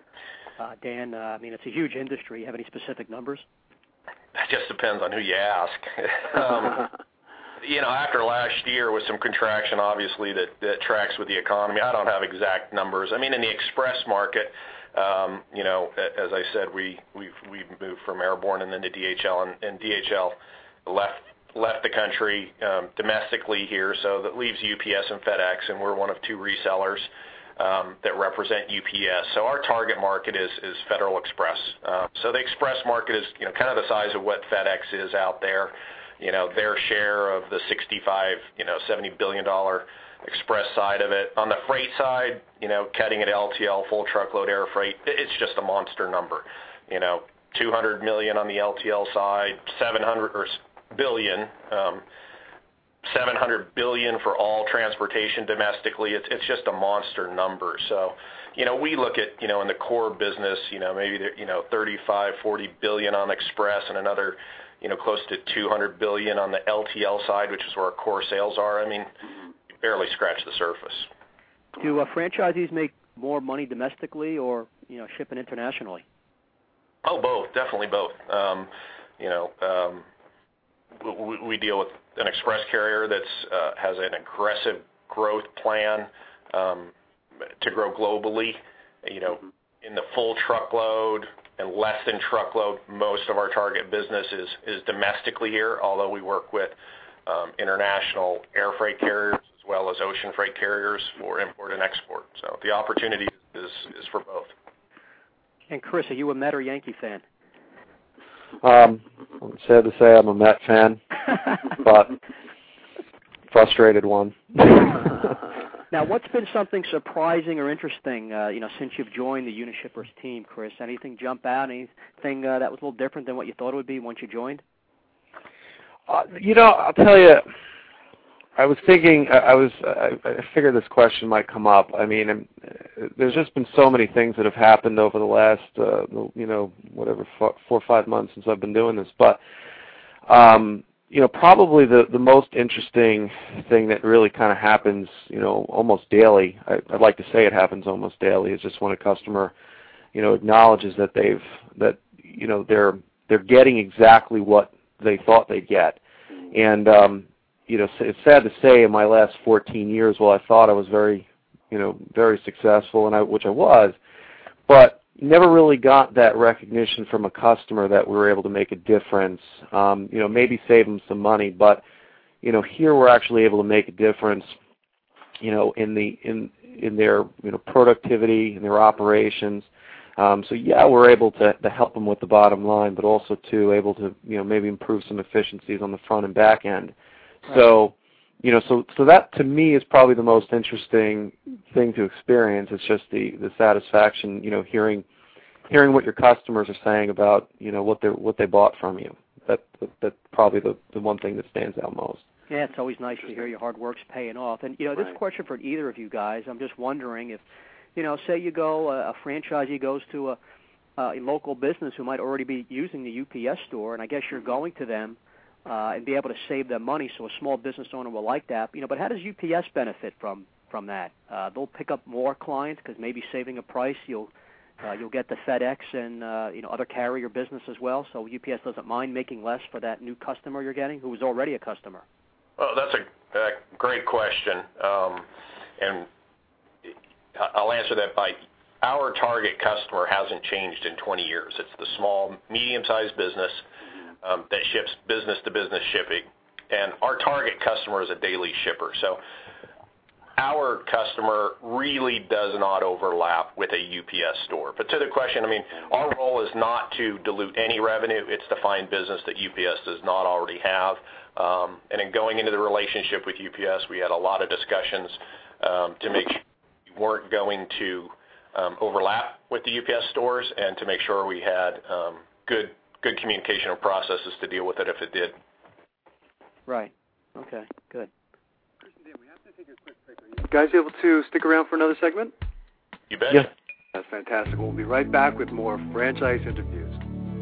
Speaker 6: Uh, Dan, uh, I mean, it's a huge industry. You have any specific numbers?
Speaker 8: That just depends on who you ask. um, you know, after last year with some contraction, obviously, that, that tracks with the economy, I don't have exact numbers. I mean, in the express market, um, you know, as I said, we, we've, we've moved from Airborne and then to D H L, and, and D H L left left the country um, domestically here, so that leaves U P S and FedEx, and we're one of two resellers um, that represent U P S. So our target market is, is Federal Express. Uh, so the express market is, you know, kind of the size of what FedEx is out there. You know, their share of the sixty-five, you know, seventy billion dollars express side of it. On the freight side, you know, cutting at L T L, full truckload air freight, it's just a monster number. You know, two hundred million on the L T L side, seven hundred or billion, um, seven hundred billion for all transportation domestically. It's it's just a monster number. So, you know, we look at, you know, in the core business, you know, maybe you know thirty-five, forty billion on express and another, you know, close to two hundred billion on the L T L side, which is where our core sales are. I mean, you barely scratch the surface.
Speaker 6: Do uh, franchisees make more money domestically or, you know, shipping internationally?
Speaker 8: Oh, both, definitely both. Um, you know, um, we, we deal with an express carrier that's uh, has an aggressive growth plan um, to grow globally. You know, in the full truckload and less than truckload, most of our target business is, is domestically here, although we work with um, international air freight carriers as well as ocean freight carriers for import and export. So the opportunity is, is for both.
Speaker 6: And Chris, are you a Met or Yankee fan?
Speaker 7: Um, I'm sad to say I'm a Met fan, but frustrated one.
Speaker 6: Now, what's been something surprising or interesting, uh, you know, since you've joined the Unishippers team, Chris? Anything jump out? Anything uh, that was a little different than what you thought it would be once you joined?
Speaker 7: Uh, you know, I'll tell you, I was thinking, I was, I, I figured this question might come up. I mean, there's just been so many things that have happened over the last, uh, you know, whatever, four, four or five months since I've been doing this. But, um, you know, probably the, the most interesting thing that really kind of happens, you know, almost daily, I, I'd like to say it happens almost daily, is just when a customer, you know, acknowledges that they've, that, you know, they're, they're getting exactly what they thought they'd get. And, um, you know, it's sad to say in my last fourteen years, well, I thought I was very, you know, very successful, and I, which I was, but never really got that recognition from a customer that we were able to make a difference. Um, you know, maybe save them some money, but, you know, here we're actually able to make a difference, you know, in the in in their, you know, productivity, in their operations. Um, so yeah, we're able to, to help them with the bottom line, but also too able to, you know, maybe improve some efficiencies on the front and back end. So, you know, so so that to me is probably the most interesting thing to experience. It's just the, the satisfaction, you know, hearing hearing what your customers are saying about, you know, what they what they bought from you. That that that's probably the, the one thing that stands out most.
Speaker 6: Yeah, it's always nice to hear your hard work's paying off. And you know, this
Speaker 2: Right.
Speaker 6: question for either of you guys, I'm just wondering if, you know, say you go a, a franchisee goes to a, a local business who might already be using the U P S store, and I guess you're going to them. Uh, and be able to save them money, so a small business owner will like that. You know, but how does U P S benefit from from that? Uh, they'll pick up more clients because maybe saving a price, you'll uh, you'll get the FedEx and uh, you know other carrier business as well. So U P S doesn't mind making less for that new customer you're getting, who was already a customer.
Speaker 8: Well, that's a, a great question, um, and I'll answer that by our target customer hasn't changed in twenty years. It's the small, medium-sized business. um, that ships business-to-business shipping, and our target customer is a daily shipper. So our customer really does not overlap with a U P S store. But to the question, I mean, our role is not to dilute any revenue. It's to find business that U P S does not already have. Um, and in going into the relationship with U P S, we had a lot of discussions um, to make sure we weren't going to um, overlap with the U P S stores and to make sure we had um, good good communication and processes to deal with it if it did.
Speaker 6: Right. Okay, good.
Speaker 2: Guys, able to stick around for another segment?
Speaker 8: You bet.
Speaker 2: Yes. That's fantastic. We'll be right back with more franchise interviews.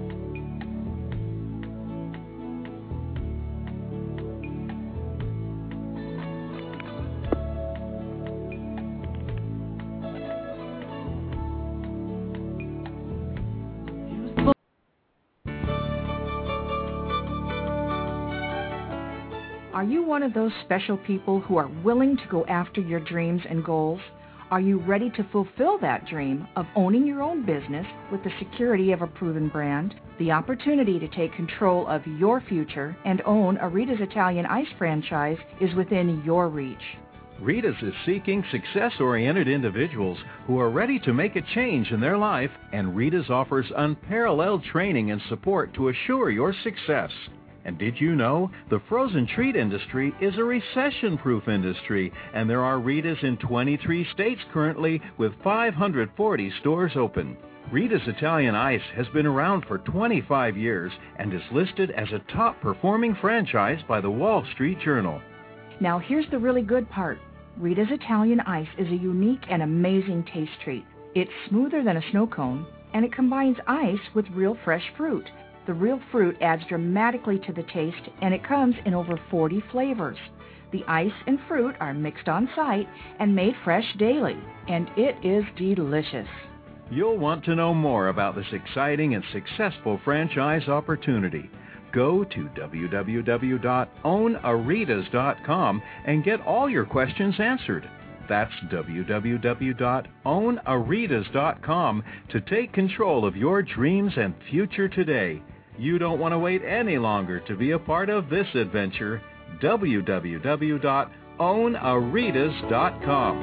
Speaker 3: Are you one of those special people who are willing to go after your dreams and goals? Are you ready to fulfill that dream of owning your own business with the security of a proven brand? The opportunity to take control of your future and own a Rita's Italian Ice franchise is within your reach.
Speaker 4: Rita's is seeking success-oriented individuals who are ready to make a change in their life, and Rita's offers unparalleled training and support to assure your success. And did you know the frozen treat industry is a recession-proof industry, and there are Rita's in twenty-three states currently with five hundred forty stores open. Rita's Italian Ice has been around for twenty-five years and is listed as a top-performing franchise by the Wall Street Journal.
Speaker 3: Now here's the really good part. Rita's Italian Ice is a unique and amazing taste treat. It's smoother than a snow cone, and it combines ice with real fresh fruit. The real fruit adds dramatically to the taste, and it comes in over forty flavors. The ice and fruit are mixed on site and made fresh daily, and it is delicious.
Speaker 4: You'll want to know more about this exciting and successful franchise opportunity. Go to w w w dot own a ritas dot com and get all your questions answered. That's w w w dot own a ritas dot com to take control of your dreams and future today. You don't want to wait any longer to be a part of this adventure. w w w dot own a ritas dot com.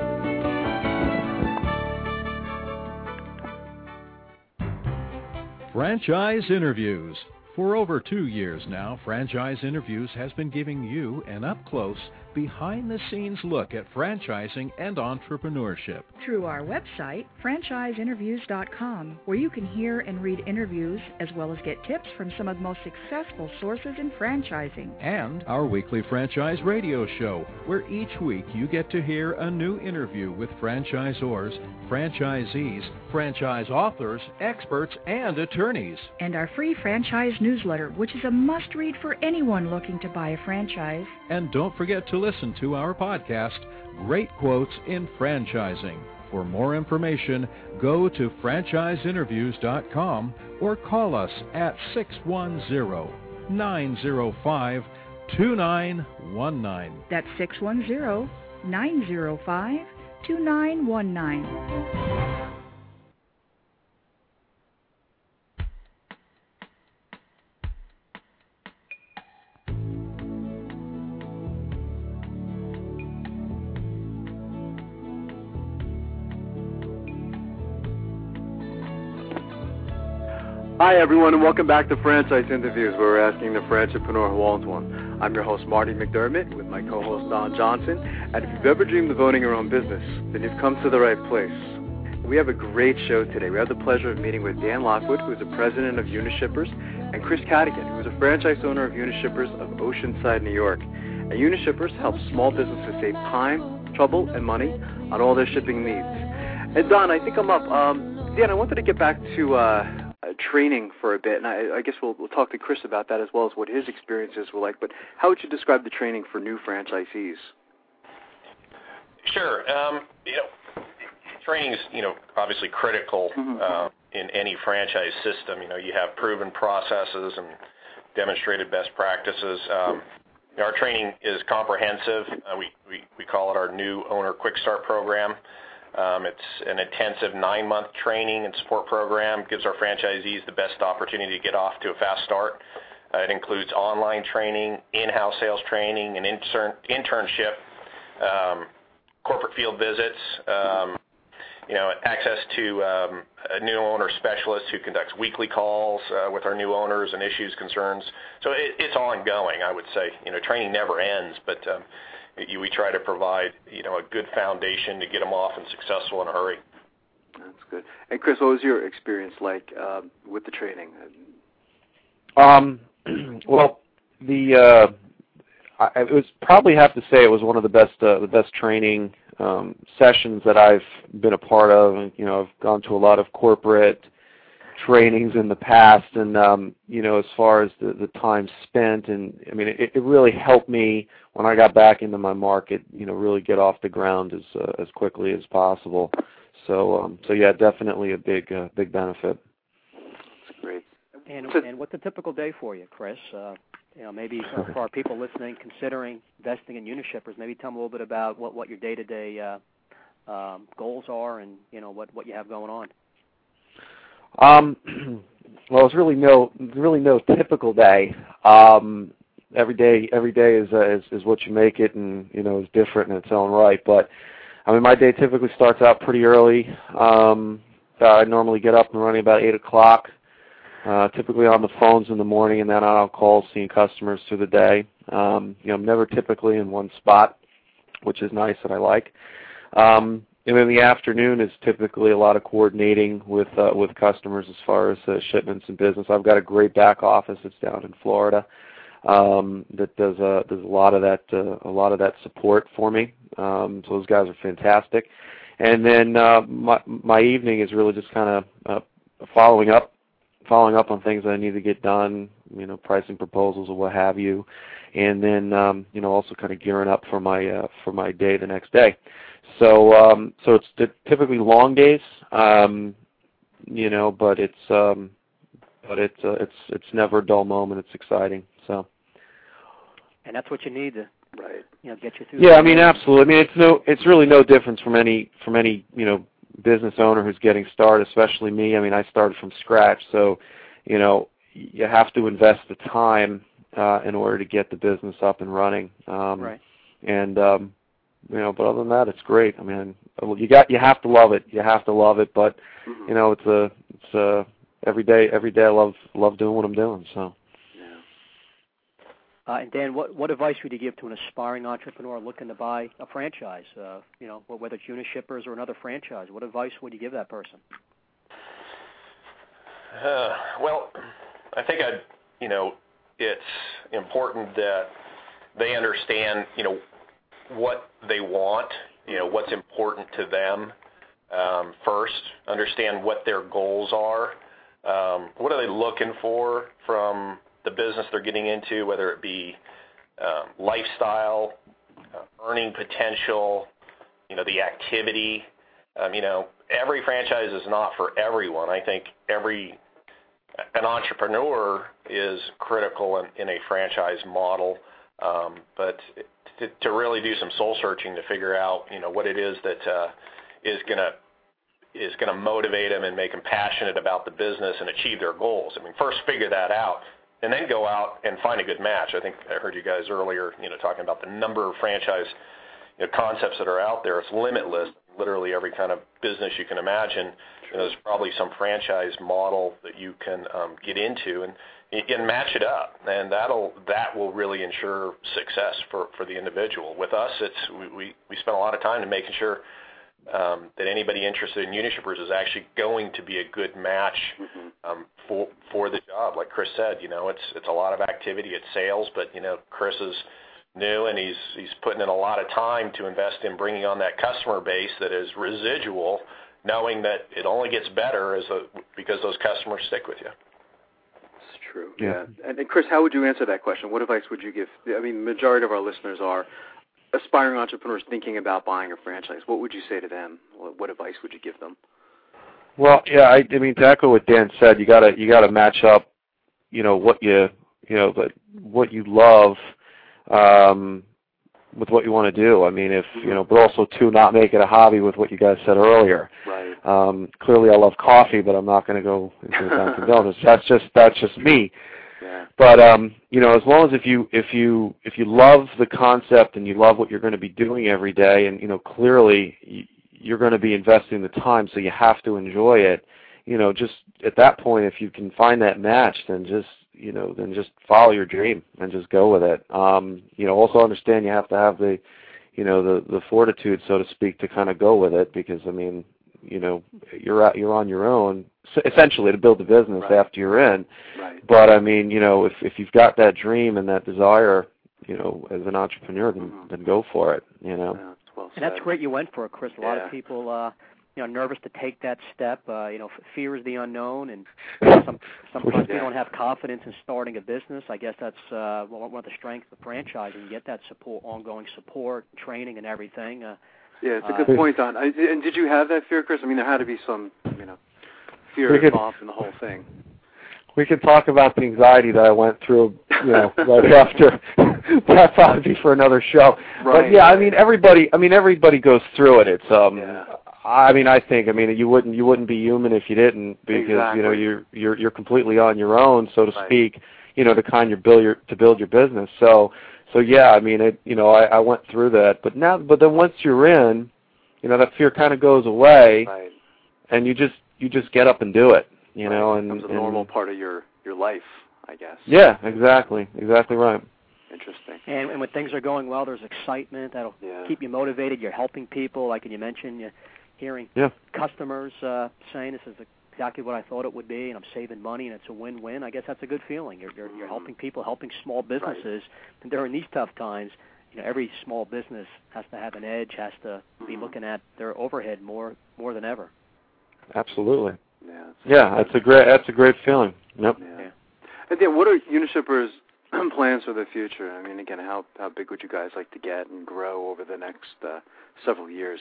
Speaker 4: Franchise Interviews. For over two years now, Franchise Interviews has been giving you an up-close, behind-the-scenes look at franchising and entrepreneurship.
Speaker 3: Through our website, franchise interviews dot com, where you can hear and read interviews as well as get tips from some of the most successful sources in franchising.
Speaker 4: And our weekly franchise radio show, where each week you get to hear a new interview with franchisors, franchisees, franchise authors, experts, and attorneys.
Speaker 3: And our free franchise newsletter, which is a must-read for anyone looking to buy a franchise.
Speaker 4: And don't forget to listen to our podcast, Great Quotes in Franchising. For more information, go to franchise interviews dot com or call us at six one zero, nine zero five, two nine one nine.
Speaker 3: That's six one zero, nine zero five, two nine one nine.
Speaker 2: Hi, everyone, and welcome back to Franchise Interviews, where we're asking the franchipreneur who owns one. I'm your host, Marty McDermott, with my co-host, Don Johnson. And if you've ever dreamed of owning your own business, then you've come to the right place. We have a great show today. We have the pleasure of meeting with Dan Lockwood, who is the president of Unishippers, and Chris Cadigan, who is a franchise owner of Unishippers of Oceanside, New York. And Unishippers helps small businesses save time, trouble, and money on all their shipping needs. And Don, I think I'm up. Um, Dan, I wanted to get back to uh, uh, training for a bit, and I, I guess we'll, we'll talk to Chris about that as well as what his experiences were like. But how would you describe the training for new franchisees?
Speaker 8: Sure. Um, you know, training is, you know, obviously critical mm-hmm. uh, in any franchise system. You know, you have proven processes and demonstrated best practices. Um, you know, our training is comprehensive. Uh, we, we, we call it our new owner quick start program. Um, it's an intensive nine-month training and support program. It gives our franchisees the best opportunity to get off to a fast start. Uh, it includes online training, in-house sales training, and intern, internship, um, corporate field visits, um, you know, access to um, a new owner specialist who conducts weekly calls uh, with our new owners and issues, concerns. So it, it's ongoing, I would say. You know, training never ends, but um, it, we try to provide, you know, a good foundation to get them off and successful in a hurry.
Speaker 2: That's good. And Chris, what was your experience like uh, with the training?
Speaker 7: Um, well, the uh, I it was probably have to say it was one of the best uh, the best training um, sessions that I've been a part of. And you know, I've gone to a lot of corporate trainings in the past, and um, you know, as far as the, the time spent, and I mean, it, it really helped me when I got back into my market. You know, really get off the ground as uh, as quickly as possible. So, um, so yeah, definitely a big uh, big benefit.
Speaker 2: That's great.
Speaker 6: And and what's a typical day for you, Chris? Uh, you know, maybe for, for our people listening, considering investing in Unishippers, maybe tell them a little bit about what, what your day-to-day uh, um, goals are, and you know what, what you have going on.
Speaker 7: Um, well, it's really no really no typical day. Um, every day every day is, uh, is is what you make it, and you know, is different in its own right. But I mean, my day typically starts out pretty early. Um, I normally get up and running about eight o'clock. Uh, typically on the phones in the morning, and then on calls seeing customers through the day. Um, you know, I'm never typically in one spot, which is nice that I like. Um, and in the afternoon is typically a lot of coordinating with uh, with customers as far as uh, shipments and business. I've got a great back office that's down in Florida um, that does uh, does a lot of that uh, a lot of that support for me. Um, so those guys are fantastic. And then uh, my my evening is really just kind of uh, following up. following up on things that I need to get done, you know, pricing proposals or what have you, and then um, you know, also kind of gearing up for my uh, for my day the next day. So um, so it's typically long days, um, you know, but it's um, but it's uh, it's it's never a dull moment. It's exciting. So.
Speaker 6: And that's what you need to,
Speaker 2: right?
Speaker 6: You know, get you through.
Speaker 7: Yeah, I mean, absolutely. I mean, it's no, it's really no difference from any from any you know. business owner who's getting started, especially me. I mean, I started from scratch, so you know, you have to invest the time uh, in order to get the business up and running. Um,
Speaker 6: right.
Speaker 7: And um, you know, but other than that, it's great. I mean, you got you have to love it. You have to love it. But
Speaker 2: mm-hmm.
Speaker 7: you know, it's a it's a every day. Every day, I love love doing what I'm doing. So.
Speaker 6: Uh, and Dan, what, what advice would you give to an aspiring entrepreneur looking to buy a franchise? Uh, you know, whether it's Unishippers or another franchise, what advice would you give that person?
Speaker 8: Uh, well, I think I, you know, it's important that they understand, you know, what they want, you know, what's important to them um, first. Understand what their goals are. Um, what are they looking for from the business they're getting into, whether it be um, lifestyle, uh, earning potential, you know, the activity. Um, you know, every franchise is not for everyone. I think every an entrepreneur is critical in, in a franchise model, um, but to, to really do some soul searching to figure out, you know, what it is that uh, is going to is going to motivate them and make them passionate about the business and achieve their goals. I mean, first figure that out. And then go out and find a good match. I think I heard you guys earlier, you know, talking about the number of franchise, you know, concepts that are out there. It's limitless. Literally every kind of business you can imagine. You know, there's probably some franchise model that you can um, get into and and match it up, and that'll that will really ensure success for, for the individual. With us, it's we, we we spend a lot of time in making sure Um, that anybody interested in Unishippers is actually going to be a good match um, for for the job. Like Chris said, you know, it's it's a lot of activity, it's sales, but you know, Chris is new and he's he's putting in a lot of time to invest in bringing on that customer base that is residual, knowing that it only gets better as a, because those customers stick with you.
Speaker 2: It's true. Yeah. yeah. And, and Chris, how would you answer that question? What advice would you give? I mean, the majority of our listeners are aspiring entrepreneurs thinking about buying a franchise. What would you say to them? What, what advice would you give them?
Speaker 7: Well, yeah, I, I mean, to echo what Dan said, you gotta you gotta match up, you know, what you you know, but what you love, um, with what you want to do. I mean, if you know, but also to not make it a hobby with what you guys said earlier.
Speaker 2: Right.
Speaker 7: Um, clearly, I love coffee, but I'm not going to go into Dunkin' Donuts. That's just that's just me.
Speaker 2: Yeah.
Speaker 7: But um, you know, as long as if you if you if you love the concept and you love what you're going to be doing every day, and you know clearly you're going to be investing the time, so you have to enjoy it. You know, just at that point, if you can find that match, then just you know, then just follow your dream and just go with it. Um, you know, also understand you have to have the, you know, the the fortitude, so to speak, to kind of go with it, because I mean, you know, you're out, you're on your own essentially to build the business right. after you're in.
Speaker 2: Right.
Speaker 7: But I mean, you know, if if you've got that dream and that desire, you know, as an entrepreneur, then, mm-hmm. then go for it. You know.
Speaker 2: Yeah, that's well said.
Speaker 6: And that's great you went for it, Chris. A lot
Speaker 2: yeah.
Speaker 6: of people, uh, you know, nervous to take that step. Uh, you know, fear is the unknown, and some, sometimes
Speaker 2: yeah.
Speaker 6: we don't have confidence in starting a business. I guess that's uh, one of the strengths of franchising. You get that support, ongoing support, training, and everything. Uh,
Speaker 2: yeah, it's a
Speaker 6: uh,
Speaker 2: good point, Don. I, and did you have that fear, Chris? I mean, there had to be some, you know, fear
Speaker 7: we
Speaker 2: involved
Speaker 7: could,
Speaker 2: in the whole thing.
Speaker 7: We could talk about the anxiety that I went through, you know, right after. That'd probably be for another show.
Speaker 2: Right.
Speaker 7: But yeah, I mean, everybody. I mean, everybody goes through it. It's um.
Speaker 2: Yeah.
Speaker 7: I mean, I think. I mean, you wouldn't. You wouldn't be human if you didn't, because
Speaker 2: exactly.
Speaker 7: you know you're you're you're completely on your own, so to
Speaker 2: right.
Speaker 7: speak. You know, to kind of build your to build your business. So, so yeah. I mean, it. You know, I, I went through that, but now, but then once you're in, you know, that fear kind of goes away,
Speaker 2: right.
Speaker 7: and you just you just get up and do it. You
Speaker 2: right.
Speaker 7: know,
Speaker 2: it
Speaker 7: and
Speaker 2: becomes a
Speaker 7: and,
Speaker 2: normal part of your your life, I guess.
Speaker 7: Yeah, exactly, exactly right.
Speaker 2: Interesting.
Speaker 6: And, and when things are going well, there's excitement that'll
Speaker 2: yeah.
Speaker 6: keep you motivated. You're helping people, like you mentioned, you're hearing
Speaker 7: yeah.
Speaker 6: customers uh, saying this is exactly what I thought it would be, and I'm saving money, and it's a win-win. I guess that's a good feeling. You're you're, you're helping people, helping small businesses,
Speaker 2: right.
Speaker 6: and during these tough times, you know, every small business has to have an edge, has to
Speaker 2: mm-hmm.
Speaker 6: be looking at their overhead more more than ever.
Speaker 7: Absolutely.
Speaker 2: Yeah.
Speaker 7: Yeah, that's a great that's a great feeling. Yep.
Speaker 2: Yeah. yeah. And then, what are Unishippers' plans for the future? I mean, again, how how big would you guys like to get and grow over the next uh, several years?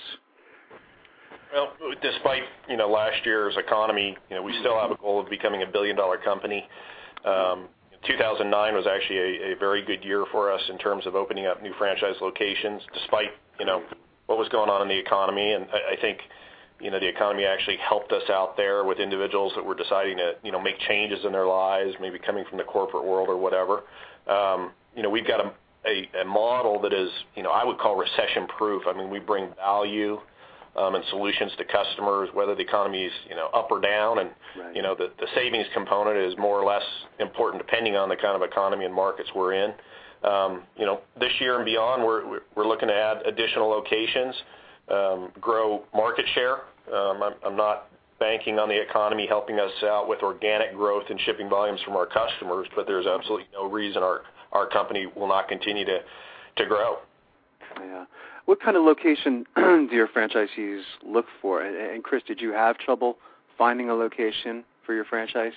Speaker 8: Well, despite you know last year's economy, you know we still have a goal of becoming a billion-dollar company. Um, two thousand nine was actually a, a very good year for us in terms of opening up new franchise locations, despite you know what was going on in the economy. And I, I think you know the economy actually helped us out there with individuals that were deciding to you know make changes in their lives, maybe coming from the corporate world or whatever. Um, you know we've got a, a, a model that is you know I would call recession-proof. I mean we bring value. Um, and solutions to customers, whether the economy is you know up or down, and
Speaker 2: right.
Speaker 8: you know the, the savings component is more or less important depending on the kind of economy and markets we're in. Um, you know this year and beyond, we're we're looking to add additional locations, um, grow market share. Um, I'm, I'm not banking on the economy helping us out with organic growth and shipping volumes from our customers, but there's absolutely no reason our our company will not continue to to grow.
Speaker 2: Yeah. What kind of location do your franchisees look for? And, and Chris, did you have trouble finding a location for your franchise?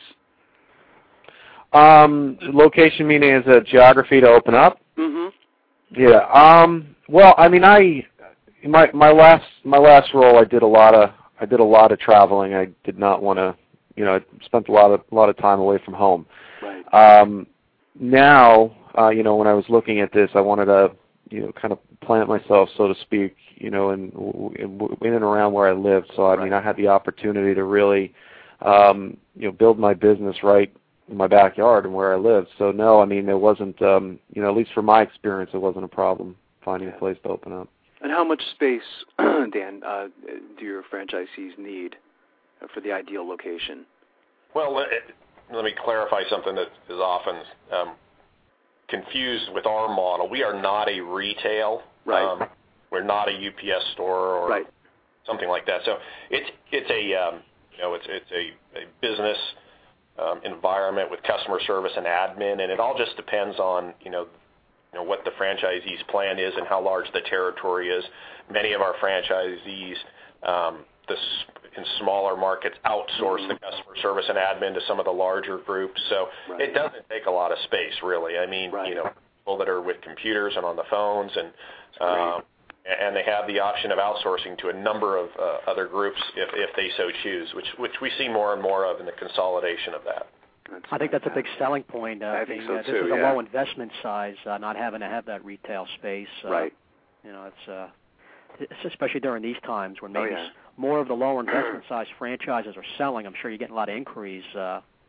Speaker 7: Um, location meaning as a geography to open up.
Speaker 2: Mm-hmm.
Speaker 7: Yeah. Um. Well, I mean, I my my last my last role, I did a lot of I did a lot of traveling. I did not want to, you know, I spent a lot of a lot of time away from home.
Speaker 2: Right.
Speaker 7: Um. Now, uh, you know, when I was looking at this, I wanted to, you know, kind of plant myself, so to speak, you know, in in and around where I lived. So I right. mean, I had the opportunity to really, um, you know, build my business right in my backyard and where I lived. So no, I mean, it wasn't, um, you know, at least from my experience, it wasn't a problem finding
Speaker 2: yeah.
Speaker 7: a place to open up.
Speaker 2: And how much space, Dan, uh, do your franchisees need for the ideal location?
Speaker 8: Well, let, let me clarify something that is often um, confused with our model. We are not a retail.
Speaker 2: Right.
Speaker 8: Um, we're not a U P S store or
Speaker 2: right.
Speaker 8: something like that. So it's it's a um, you know it's it's a, a business um, environment with customer service and admin, and it all just depends on you know you know what the franchisee's plan is and how large the territory is. Many of our franchisees, um, this in smaller markets, outsource mm-hmm. the customer service and admin to some of the larger groups. So right. it doesn't take a lot of space, really. I mean,
Speaker 2: right.
Speaker 8: you know, people that are with computers and on the phones, and um, and they have the option of outsourcing to a number of uh, other groups if, if they so choose, which which we see more and more of in the consolidation of that.
Speaker 6: That's I think that's a big selling point. Uh,
Speaker 2: I
Speaker 6: being,
Speaker 2: think so
Speaker 6: uh,
Speaker 2: too.
Speaker 6: This is
Speaker 2: yeah.
Speaker 6: a low investment size, uh, not having to have that retail space. Uh,
Speaker 2: right.
Speaker 6: You know, it's. Uh, especially during these times when maybe
Speaker 2: oh, yeah.
Speaker 6: more of the lower investment size franchises are selling. I'm sure you're getting a lot of inquiries uh,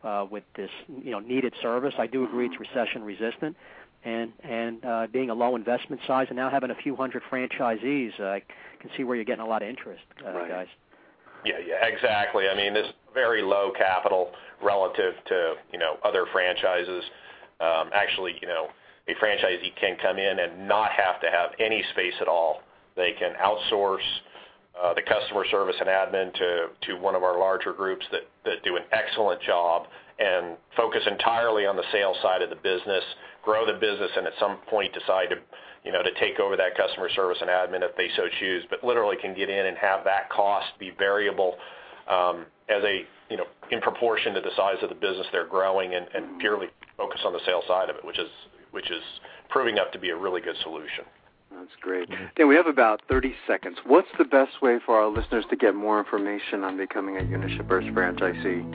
Speaker 6: uh, with this, you know, needed service. I do agree it's recession resistant, and and uh, being a low investment size, and now having a few hundred franchisees, uh, I can see where you're getting a lot of interest, uh,
Speaker 8: right.
Speaker 6: guys.
Speaker 8: Yeah, yeah, exactly. I mean, this very low capital relative to, you know, other franchises. Um, actually, you know, a franchisee can come in and not have to have any space at all. They can outsource uh, the customer service and admin to, to one of our larger groups that, that do an excellent job and focus entirely on the sales side of the business, grow the business, and at some point decide to, you know, to take over that customer service and admin if they so choose, but literally can get in and have that cost be variable um, as a, you know, in proportion to the size of the business they're growing, and, and purely focus on the sales side of it, which is which is proving up to be a really good solution.
Speaker 2: That's great. Dan, we have about thirty seconds. What's the best way for our listeners to get more information on becoming a Unishippers franchisee?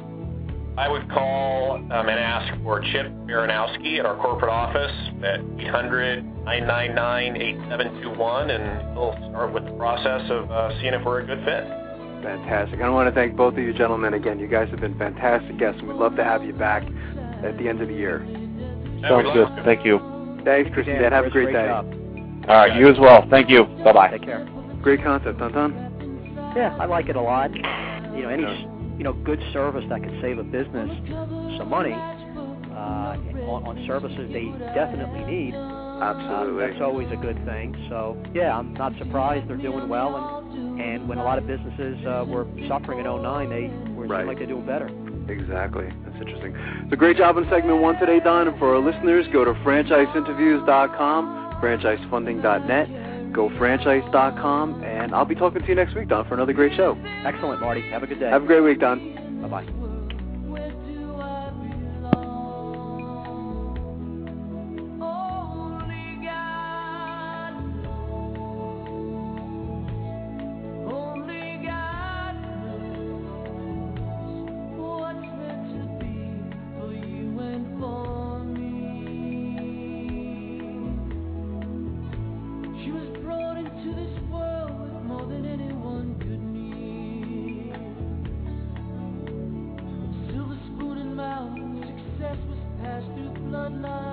Speaker 8: I would call um, and ask for Chip Baranowski at our corporate office at eight hundred, nine nine nine, eight seven two one, and we'll start with the process of uh, seeing if we're a good fit.
Speaker 2: Fantastic. I want to thank both of you gentlemen again. You guys have been fantastic guests, and we'd love to have you back at the end of the year.
Speaker 7: Sounds good. Thank you.
Speaker 2: Thanks, Chris and Dan. Have a great,
Speaker 6: great
Speaker 2: day.
Speaker 6: Job.
Speaker 7: All right, you as well. Thank you. Bye-bye.
Speaker 6: Take care.
Speaker 2: Great concept, huh, Tom?
Speaker 6: Yeah, I like it a lot. You know, any you know good service that can save a business some money uh, on, on services they definitely need.
Speaker 2: Absolutely.
Speaker 6: Uh, that's always a good thing. So, yeah, I'm not surprised they're doing well. And, and when a lot of businesses uh, were suffering in oh nine, they were
Speaker 2: right.
Speaker 6: seemed like they're doing better.
Speaker 2: Exactly. That's interesting. So great job in segment one today, Don. And for our listeners, go to franchise interviews dot com, franchise funding dot net, go franchise dot com, and I'll be talking to you next week, Don, for another great show.
Speaker 6: Excellent, Marty. Have a good day.
Speaker 2: Have a great week, Don.
Speaker 6: Bye-bye.
Speaker 9: Success was passed through bloodline.